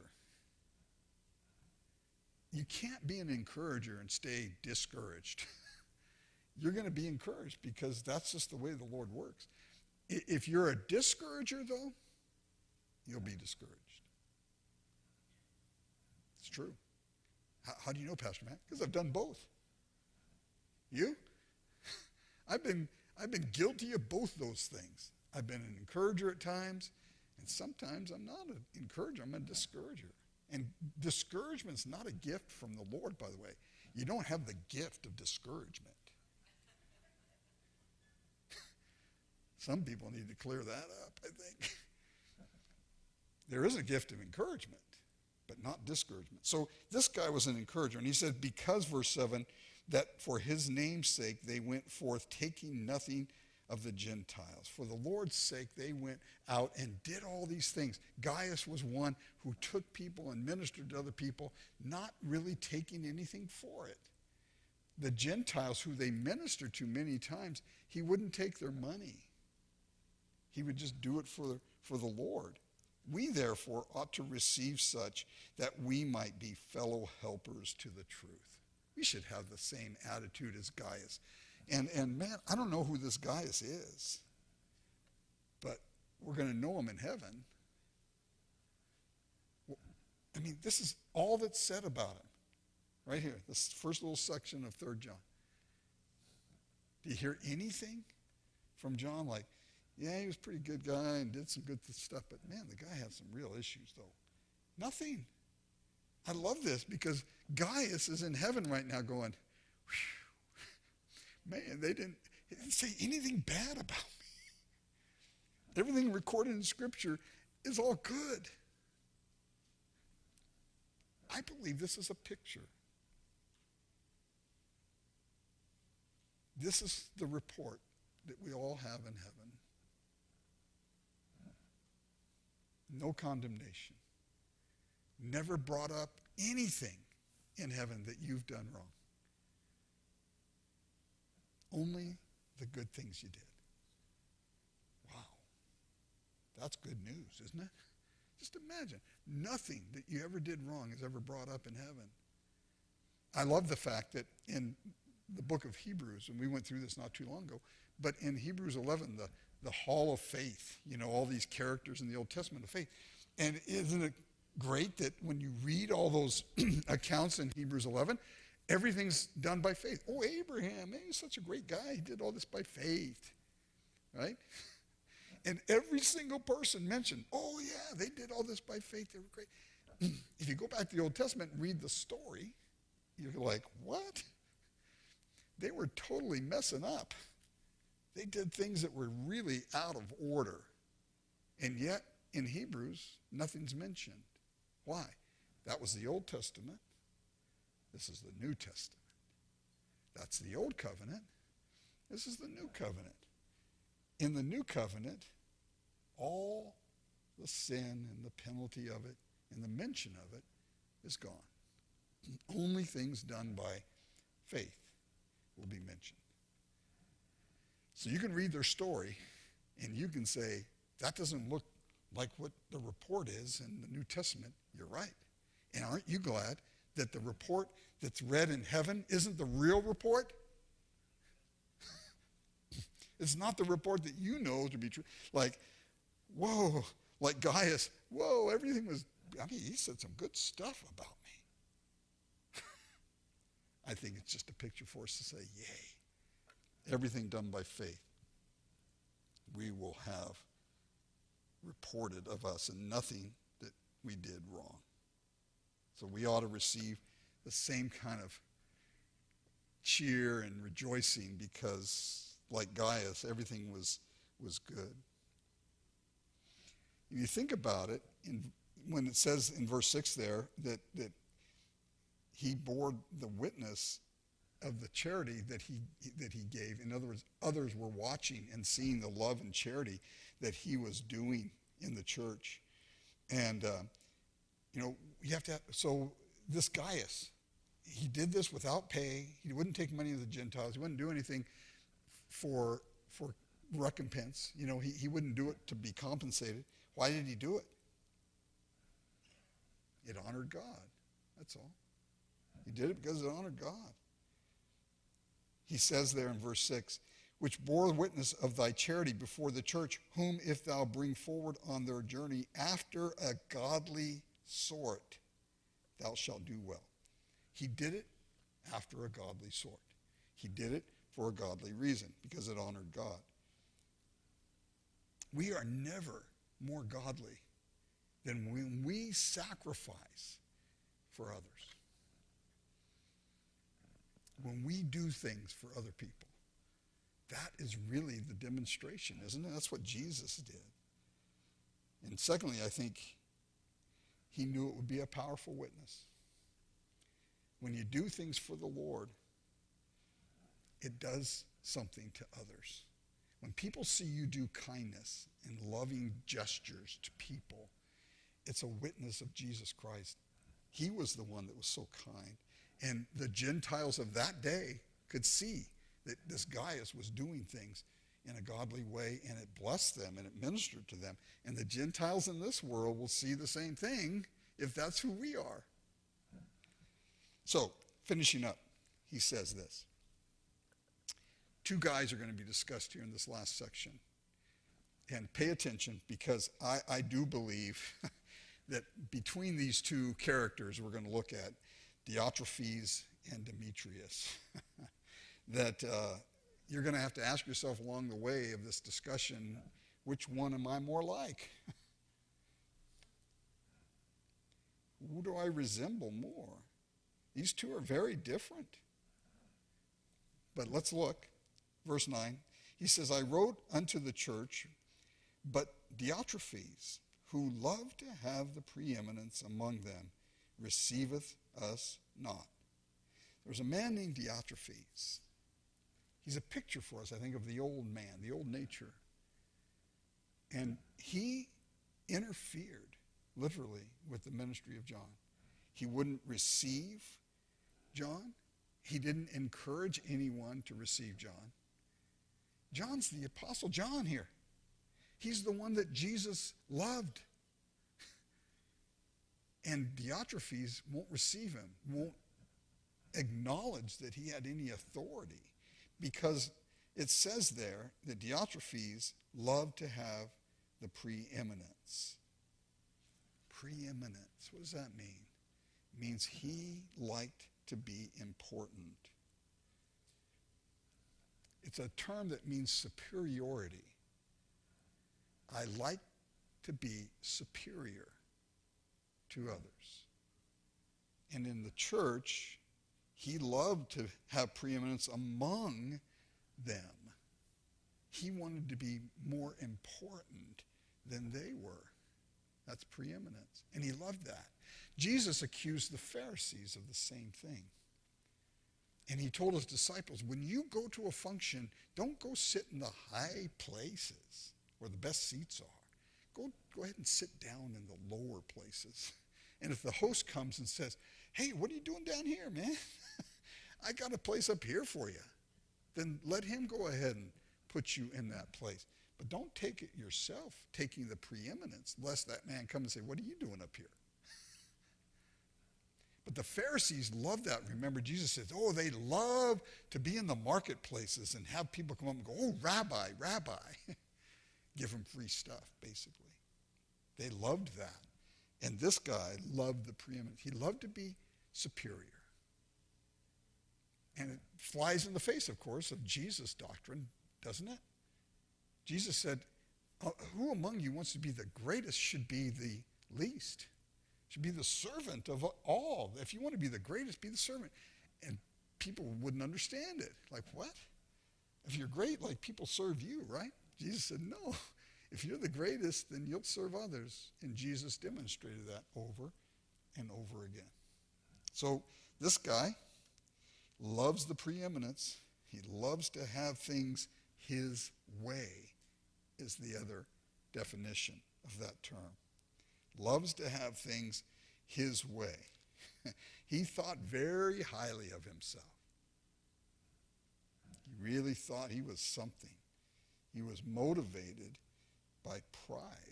You can't be an encourager and stay discouraged. You're going to be encouraged because that's just the way the Lord works. If you're a discourager, though, you'll be discouraged. It's true. How, how do you know, Pastor Matt? Because I've done both. You? I've been, I've been guilty of both those things. I've been an encourager at times, and sometimes I'm not an encourager, I'm a discourager. And discouragement's not a gift from the Lord, by the way. You don't have the gift of discouragement. Some people need to clear that up, I think. There is a gift of encouragement, but not discouragement. So this guy was an encourager, and he said, because, verse seven, that for his name's sake they went forth, taking nothing of the Gentiles. For the Lord's sake, they went out and did all these things. Gaius was one who took people and ministered to other people, not really taking anything for it. The Gentiles who they ministered to many times, he wouldn't take their money. He would just do it for, for the Lord. We, therefore, ought to receive such that we might be fellow helpers to the truth. We should have the same attitude as Gaius. And, and man, I don't know who this Gaius is, but we're going to know him in heaven. I mean, this is all that's said about him. Right here, this first little section of Third John. Do you hear anything from John like, yeah, he was a pretty good guy and did some good stuff, but man, the guy had some real issues, though. Nothing. I love this because Gaius is in heaven right now going, man, they didn't, they didn't say anything bad about me. Everything recorded in Scripture is all good. I believe this is a picture. This is the report that we all have in heaven. No condemnation. Never brought up anything in heaven that you've done wrong. Only the good things you did. Wow. That's good news, isn't it? Just imagine. Nothing that you ever did wrong is ever brought up in heaven. I love the fact that in the book of Hebrews, and we went through this not too long ago, but in Hebrews eleven, the, the hall of faith, you know, all these characters in the Old Testament of faith. And isn't it great that when you read all those accounts in Hebrews eleven, everything's done by faith. Oh, Abraham, man, he's such a great guy. He did all this by faith, right? And every single person mentioned, oh, yeah, they did all this by faith. They were great. If you go back to the Old Testament and read the story, you're like, what? They were totally messing up. They did things that were really out of order. And yet, in Hebrews, nothing's mentioned. Why? That was the Old Testament. This is the New Testament. That's the Old Covenant. This is the New Covenant. In the New Covenant, all the sin and the penalty of it and the mention of it is gone. Only things done by faith will be mentioned. So you can read their story and you can say, that doesn't look like what the report is in the New Testament. You're right. And aren't you glad that the report that's read in heaven isn't the real report? It's not the report that you know to be true. Like, whoa, like Gaius, whoa, everything was, I mean, he said some good stuff about me. I think it's just a picture for us to say, yay. Everything done by faith, we will have reported of us, and nothing that we did wrong. So we ought to receive the same kind of cheer and rejoicing because, like Gaius, everything was was good. If you think about it, in, when it says in verse six there that, that he bore the witness of the charity that he that he gave. In other words, others were watching and seeing the love and charity that he was doing in the church. And, uh, you know, you have to have, so this Gaius, he did this without pay. He wouldn't take money of the Gentiles. He wouldn't do anything for for recompense. You know, he, he wouldn't do it to be compensated. Why did he do it? It honored God. That's all. He did it because it honored God. He says there in verse six, which bore witness of thy charity before the church, whom if thou bring forward on their journey after a godly sort, thou shalt do well. He did it after a godly sort. He did it for a godly reason, because it honored God. We are never more godly than when we sacrifice for others. When we do things for other people. That is really the demonstration, isn't it? That's what Jesus did. And secondly, I think he knew it would be a powerful witness. When you do things for the Lord, it does something to others. When people see you do kindness and loving gestures to people, it's a witness of Jesus Christ. He was the one that was so kind. And the Gentiles of that day could see that this Gaius was doing things in a godly way, and it blessed them and it ministered to them. And the Gentiles in this world will see the same thing if that's who we are. So, finishing up, he says this. Two guys are going to be discussed here in this last section. And pay attention, because I, I do believe that between these two characters we're going to look at, Diotrephes and Demetrius, that uh, you're going to have to ask yourself along the way of this discussion, which one am I more like? Who do I resemble more? These two are very different. But let's look. Verse nine, he says, I wrote unto the church, but Diotrephes, who loved to have the preeminence among them, receiveth us not. There's a man named Diotrephes. He's a picture for us, I think, of the old man, the old nature. And he interfered, literally, with the ministry of John. He wouldn't receive John. He didn't encourage anyone to receive John. John's the Apostle John here. He's the one that Jesus loved. And Diotrephes won't receive him, won't acknowledge that he had any authority, because it says there that Diotrephes loved to have the preeminence. Preeminence, what does that mean? It means he liked to be important. It's a term that means superiority. I like to be superior to others. And in the church, he loved to have preeminence among them. He wanted to be more important than they were. That's preeminence. And he loved that. Jesus accused the Pharisees of the same thing. And he told his disciples, when you go to a function, don't go sit in the high places where the best seats are. Go, go ahead and sit down in the lower places. And if the host comes and says, hey, what are you doing down here, man? I got a place up here for you. Then let him go ahead and put you in that place. But don't take it yourself, taking the preeminence, lest that man come and say, what are you doing up here? But the Pharisees loved that. Remember, Jesus says, oh, they love to be in the marketplaces and have people come up and go, oh, rabbi, rabbi. Give them free stuff, basically. They loved that. And this guy loved the preeminence. He loved to be superior. And it flies in the face, of course, of Jesus' doctrine, doesn't it? Jesus said, who among you wants to be the greatest should be the least, should be the servant of all. If you want to be the greatest, be the servant. And people wouldn't understand it. Like, what? If you're great, like, people serve you, right? Jesus said, no. If you're the greatest, then you'll serve others. And Jesus demonstrated that over and over again. So this guy loves the preeminence. He loves to have things his way, is the other definition of that term. Loves to have things his way. He thought very highly of himself. He really thought he was something. He was motivated by pride.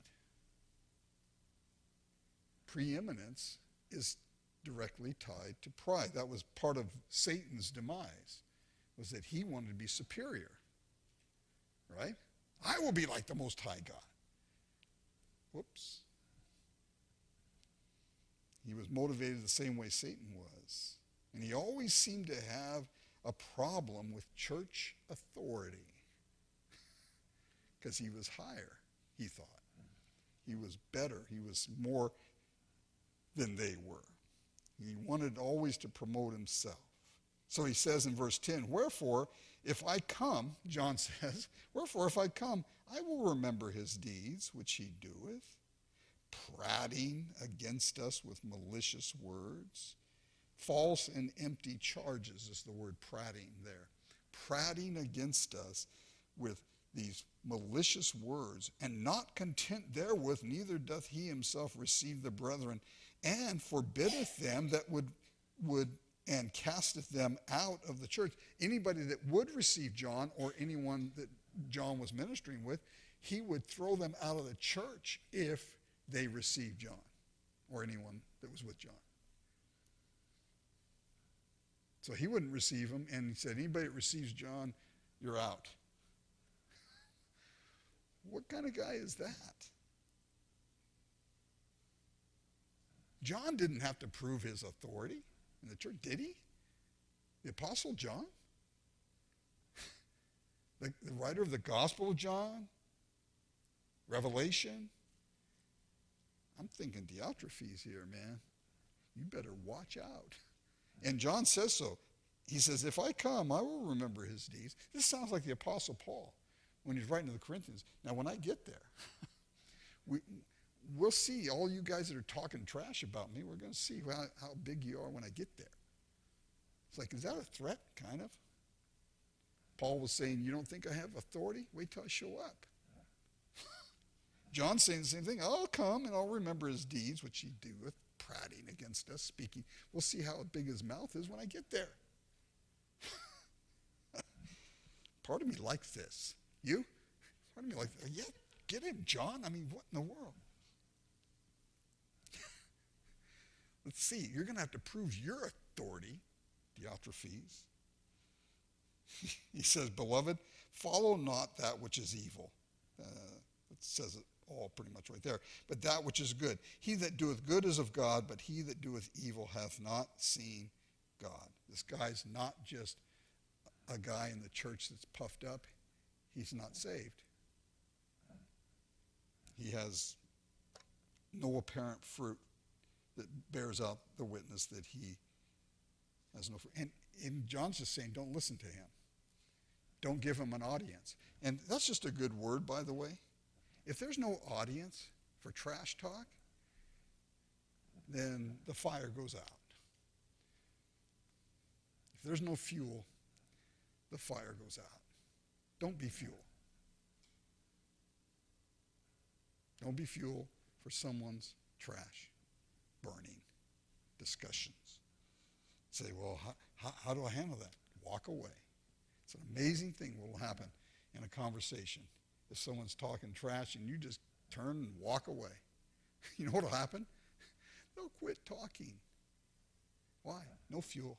Preeminence is directly tied to pride. That was part of Satan's demise, was that he wanted to be superior. Right? I will be like the Most High God. Whoops. He was motivated the same way Satan was. And he always seemed to have a problem with church authority because he was higher, he thought. He was better. He was more than they were. He wanted always to promote himself. So he says in verse ten, wherefore, if I come, John says, wherefore, if I come, I will remember his deeds which he doeth, prating against us with malicious words. False and empty charges is the word prating there. Prating against us with these malicious words, and not content therewith, neither doth he himself receive the brethren, and forbiddeth them that would, would and casteth them out of the church. Anybody that would receive John, or anyone that John was ministering with, he would throw them out of the church if they received John, or anyone that was with John. So he wouldn't receive them, and he said, anybody that receives John, you're out. What kind of guy is that? John didn't have to prove his authority in the church, did he? The Apostle John? The, the writer of the Gospel of John? Revelation? I'm thinking Diotrephes here, man. You better watch out. And John says so. He says, if I come, I will remember his deeds. This sounds like the Apostle Paul when he's writing to the Corinthians. Now, when I get there, we, we'll see all you guys that are talking trash about me. We're going to see how, how big you are when I get there. It's like, is that a threat, kind of? Paul was saying, you don't think I have authority? Wait till I show up. John's saying the same thing. I'll come and I'll remember his deeds, which he doeth, prating against us, speaking. We'll see how big his mouth is when I get there. Part of me likes this. You? Part of me like, yeah, get him, John. I mean, what in the world? Let's see. You're going to have to prove your authority, Diotrephes. He says, beloved, follow not that which is evil. Uh, it says it all pretty much right there. But that which is good. He that doeth good is of God, but he that doeth evil hath not seen God. This guy's not just a guy in the church that's puffed up. He's not saved. He has no apparent fruit that bears out the witness that he has no fruit. And, and John's just saying, don't listen to him. Don't give him an audience. And that's just a good word, by the way. If there's no audience for trash talk, then the fire goes out. If there's no fuel, the fire goes out. Don't be fuel. Don't be fuel for someone's trash burning discussions. Say, well, how, how, how do I handle that? Walk away. It's an amazing thing what will happen in a conversation. If someone's talking trash and you just turn and walk away, you know what will happen? They'll quit talking. Why? No fuel.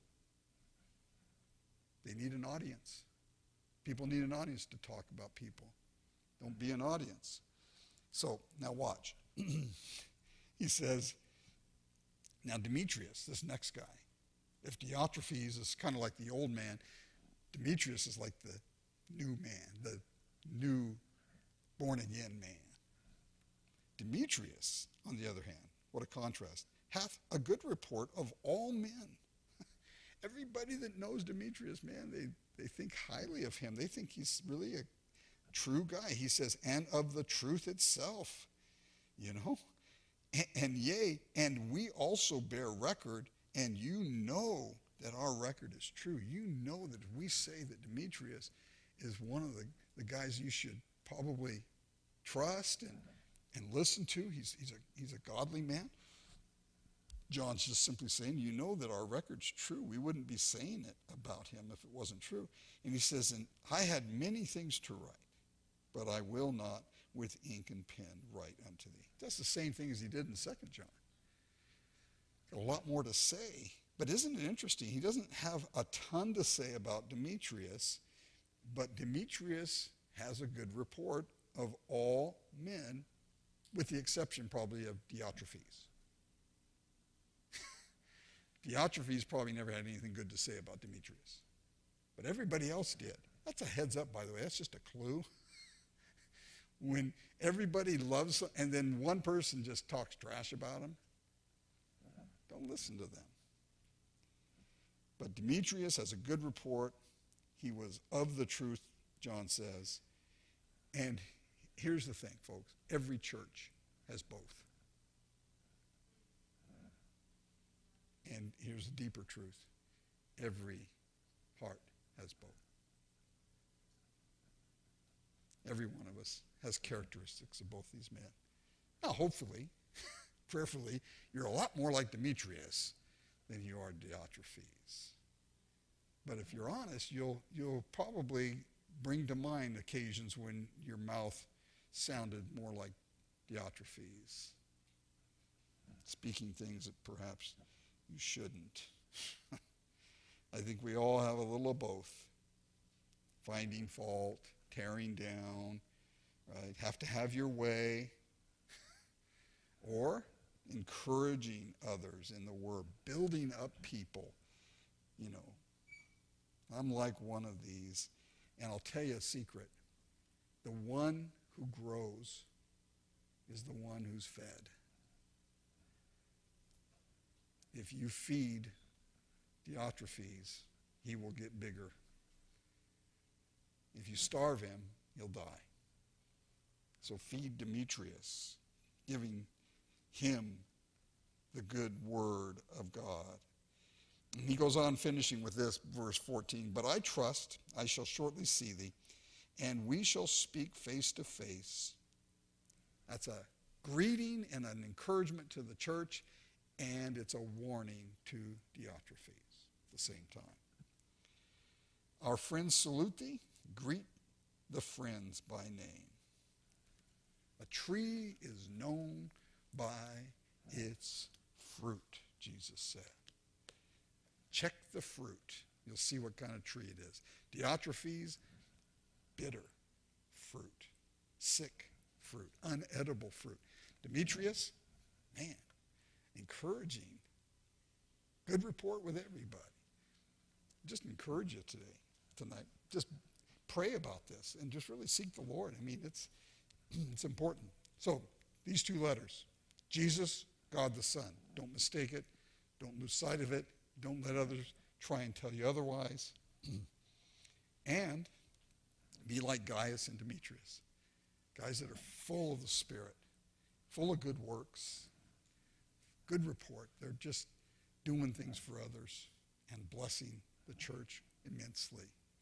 They need an audience. People need an audience to talk about people. Don't be an audience. So, now watch. He says, now Demetrius, this next guy, if Diotrephes is kind of like the old man, Demetrius is like the new man, the new born-again man. Demetrius, on the other hand, what a contrast, hath a good report of all men. Everybody that knows Demetrius, man, they, they think highly of him. They think he's really a true guy. He says, and of the truth itself, you know. And, and yea, and we also bear record, and you know that our record is true. You know that if we say that Demetrius is one of the, the guys you should probably trust and, and listen to. He's, he's, a, he's a godly man. John's just simply saying, you know that our record's true. We wouldn't be saying it about him if it wasn't true. And he says, and I had many things to write, but I will not with ink and pen write unto thee. That's the same thing as he did in Second John. Got a lot more to say. But isn't it interesting? He doesn't have a ton to say about Demetrius, but Demetrius has a good report of all men, with the exception probably of Diotrephes. Diotrephes probably never had anything good to say about Demetrius. But everybody else did. That's a heads up, by the way. That's just a clue. When everybody loves, and then one person just talks trash about him, don't listen to them. But Demetrius has a good report. He was of the truth, John says. And here's the thing, folks. Every church has both. And here's the deeper truth. Every heart has both. Every one of us has characteristics of both these men. Now, hopefully, prayerfully, you're a lot more like Demetrius than you are Diotrephes. But if you're honest, you'll, you'll probably bring to mind occasions when your mouth sounded more like Diotrephes, speaking things that perhaps you shouldn't. I think we all have a little of both. Finding fault, tearing down, right? Have to have your way. Or encouraging others in the word, building up people. You know, I'm like one of these. And I'll tell you a secret. The one who grows is the one who's fed. If you feed Diotrephes, he will get bigger. If you starve him, he'll die. So feed Demetrius, giving him the good word of God. And he goes on finishing with this, verse fourteen. But I trust I shall shortly see thee, and we shall speak face to face. That's a greeting and an encouragement to the church, and it's a warning to Diotrephes at the same time. Our friends salute thee. Greet the friends by name. A tree is known by its fruit, Jesus said. Check the fruit. You'll see what kind of tree it is. Diotrephes, bitter fruit, sick fruit, unedible fruit. Demetrius, man, encouraging. Good report with everybody. Just encourage you today, tonight. Just pray about this and just really seek the Lord. I mean, it's it's important. So, these two letters, Jesus, God the Son. Don't mistake it. Don't lose sight of it. Don't let others try and tell you otherwise. And be like Gaius and Demetrius. Guys that are full of the Spirit, full of good works, good report. They're just doing things for others and blessing the church immensely.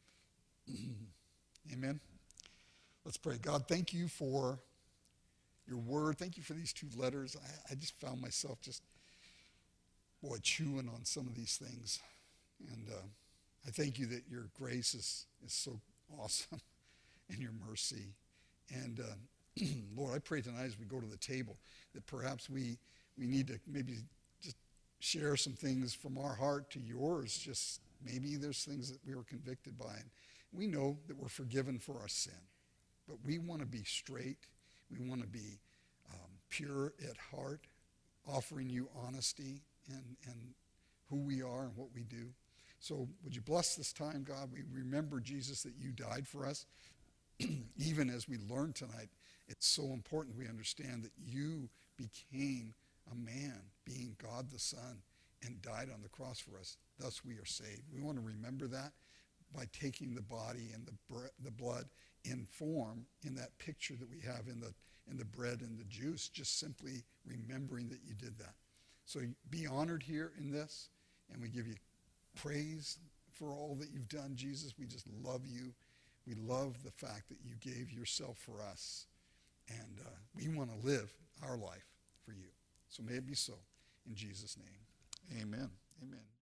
Amen. Let's pray. God, thank you for your word. Thank you for these two letters. I, I just found myself just, boy, chewing on some of these things. And uh, I thank you that your grace is, is so awesome and your mercy. And uh, Lord, I pray tonight as we go to the table that perhaps we, we need to maybe just share some things from our heart to yours. Just maybe there's things that we were convicted by. And we know that we're forgiven for our sin, but we want to be straight. We want to be um, pure at heart, offering you honesty and, and who we are and what we do. So would you bless this time, God? We remember, Jesus, that you died for us. Even as we learned tonight, it's so important we understand that you became a man, being God the Son, and died on the cross for us. Thus we are saved. We want to remember that by taking the body and the, bre- the blood in form, in that picture that we have in the, in the bread and the juice, just simply remembering that you did that. So be honored here in this, and we give you praise for all that you've done, Jesus. We just love you. We love the fact that you gave yourself for us, and uh, we want to live our life for you. So may it be so. In Jesus' name, amen. Amen.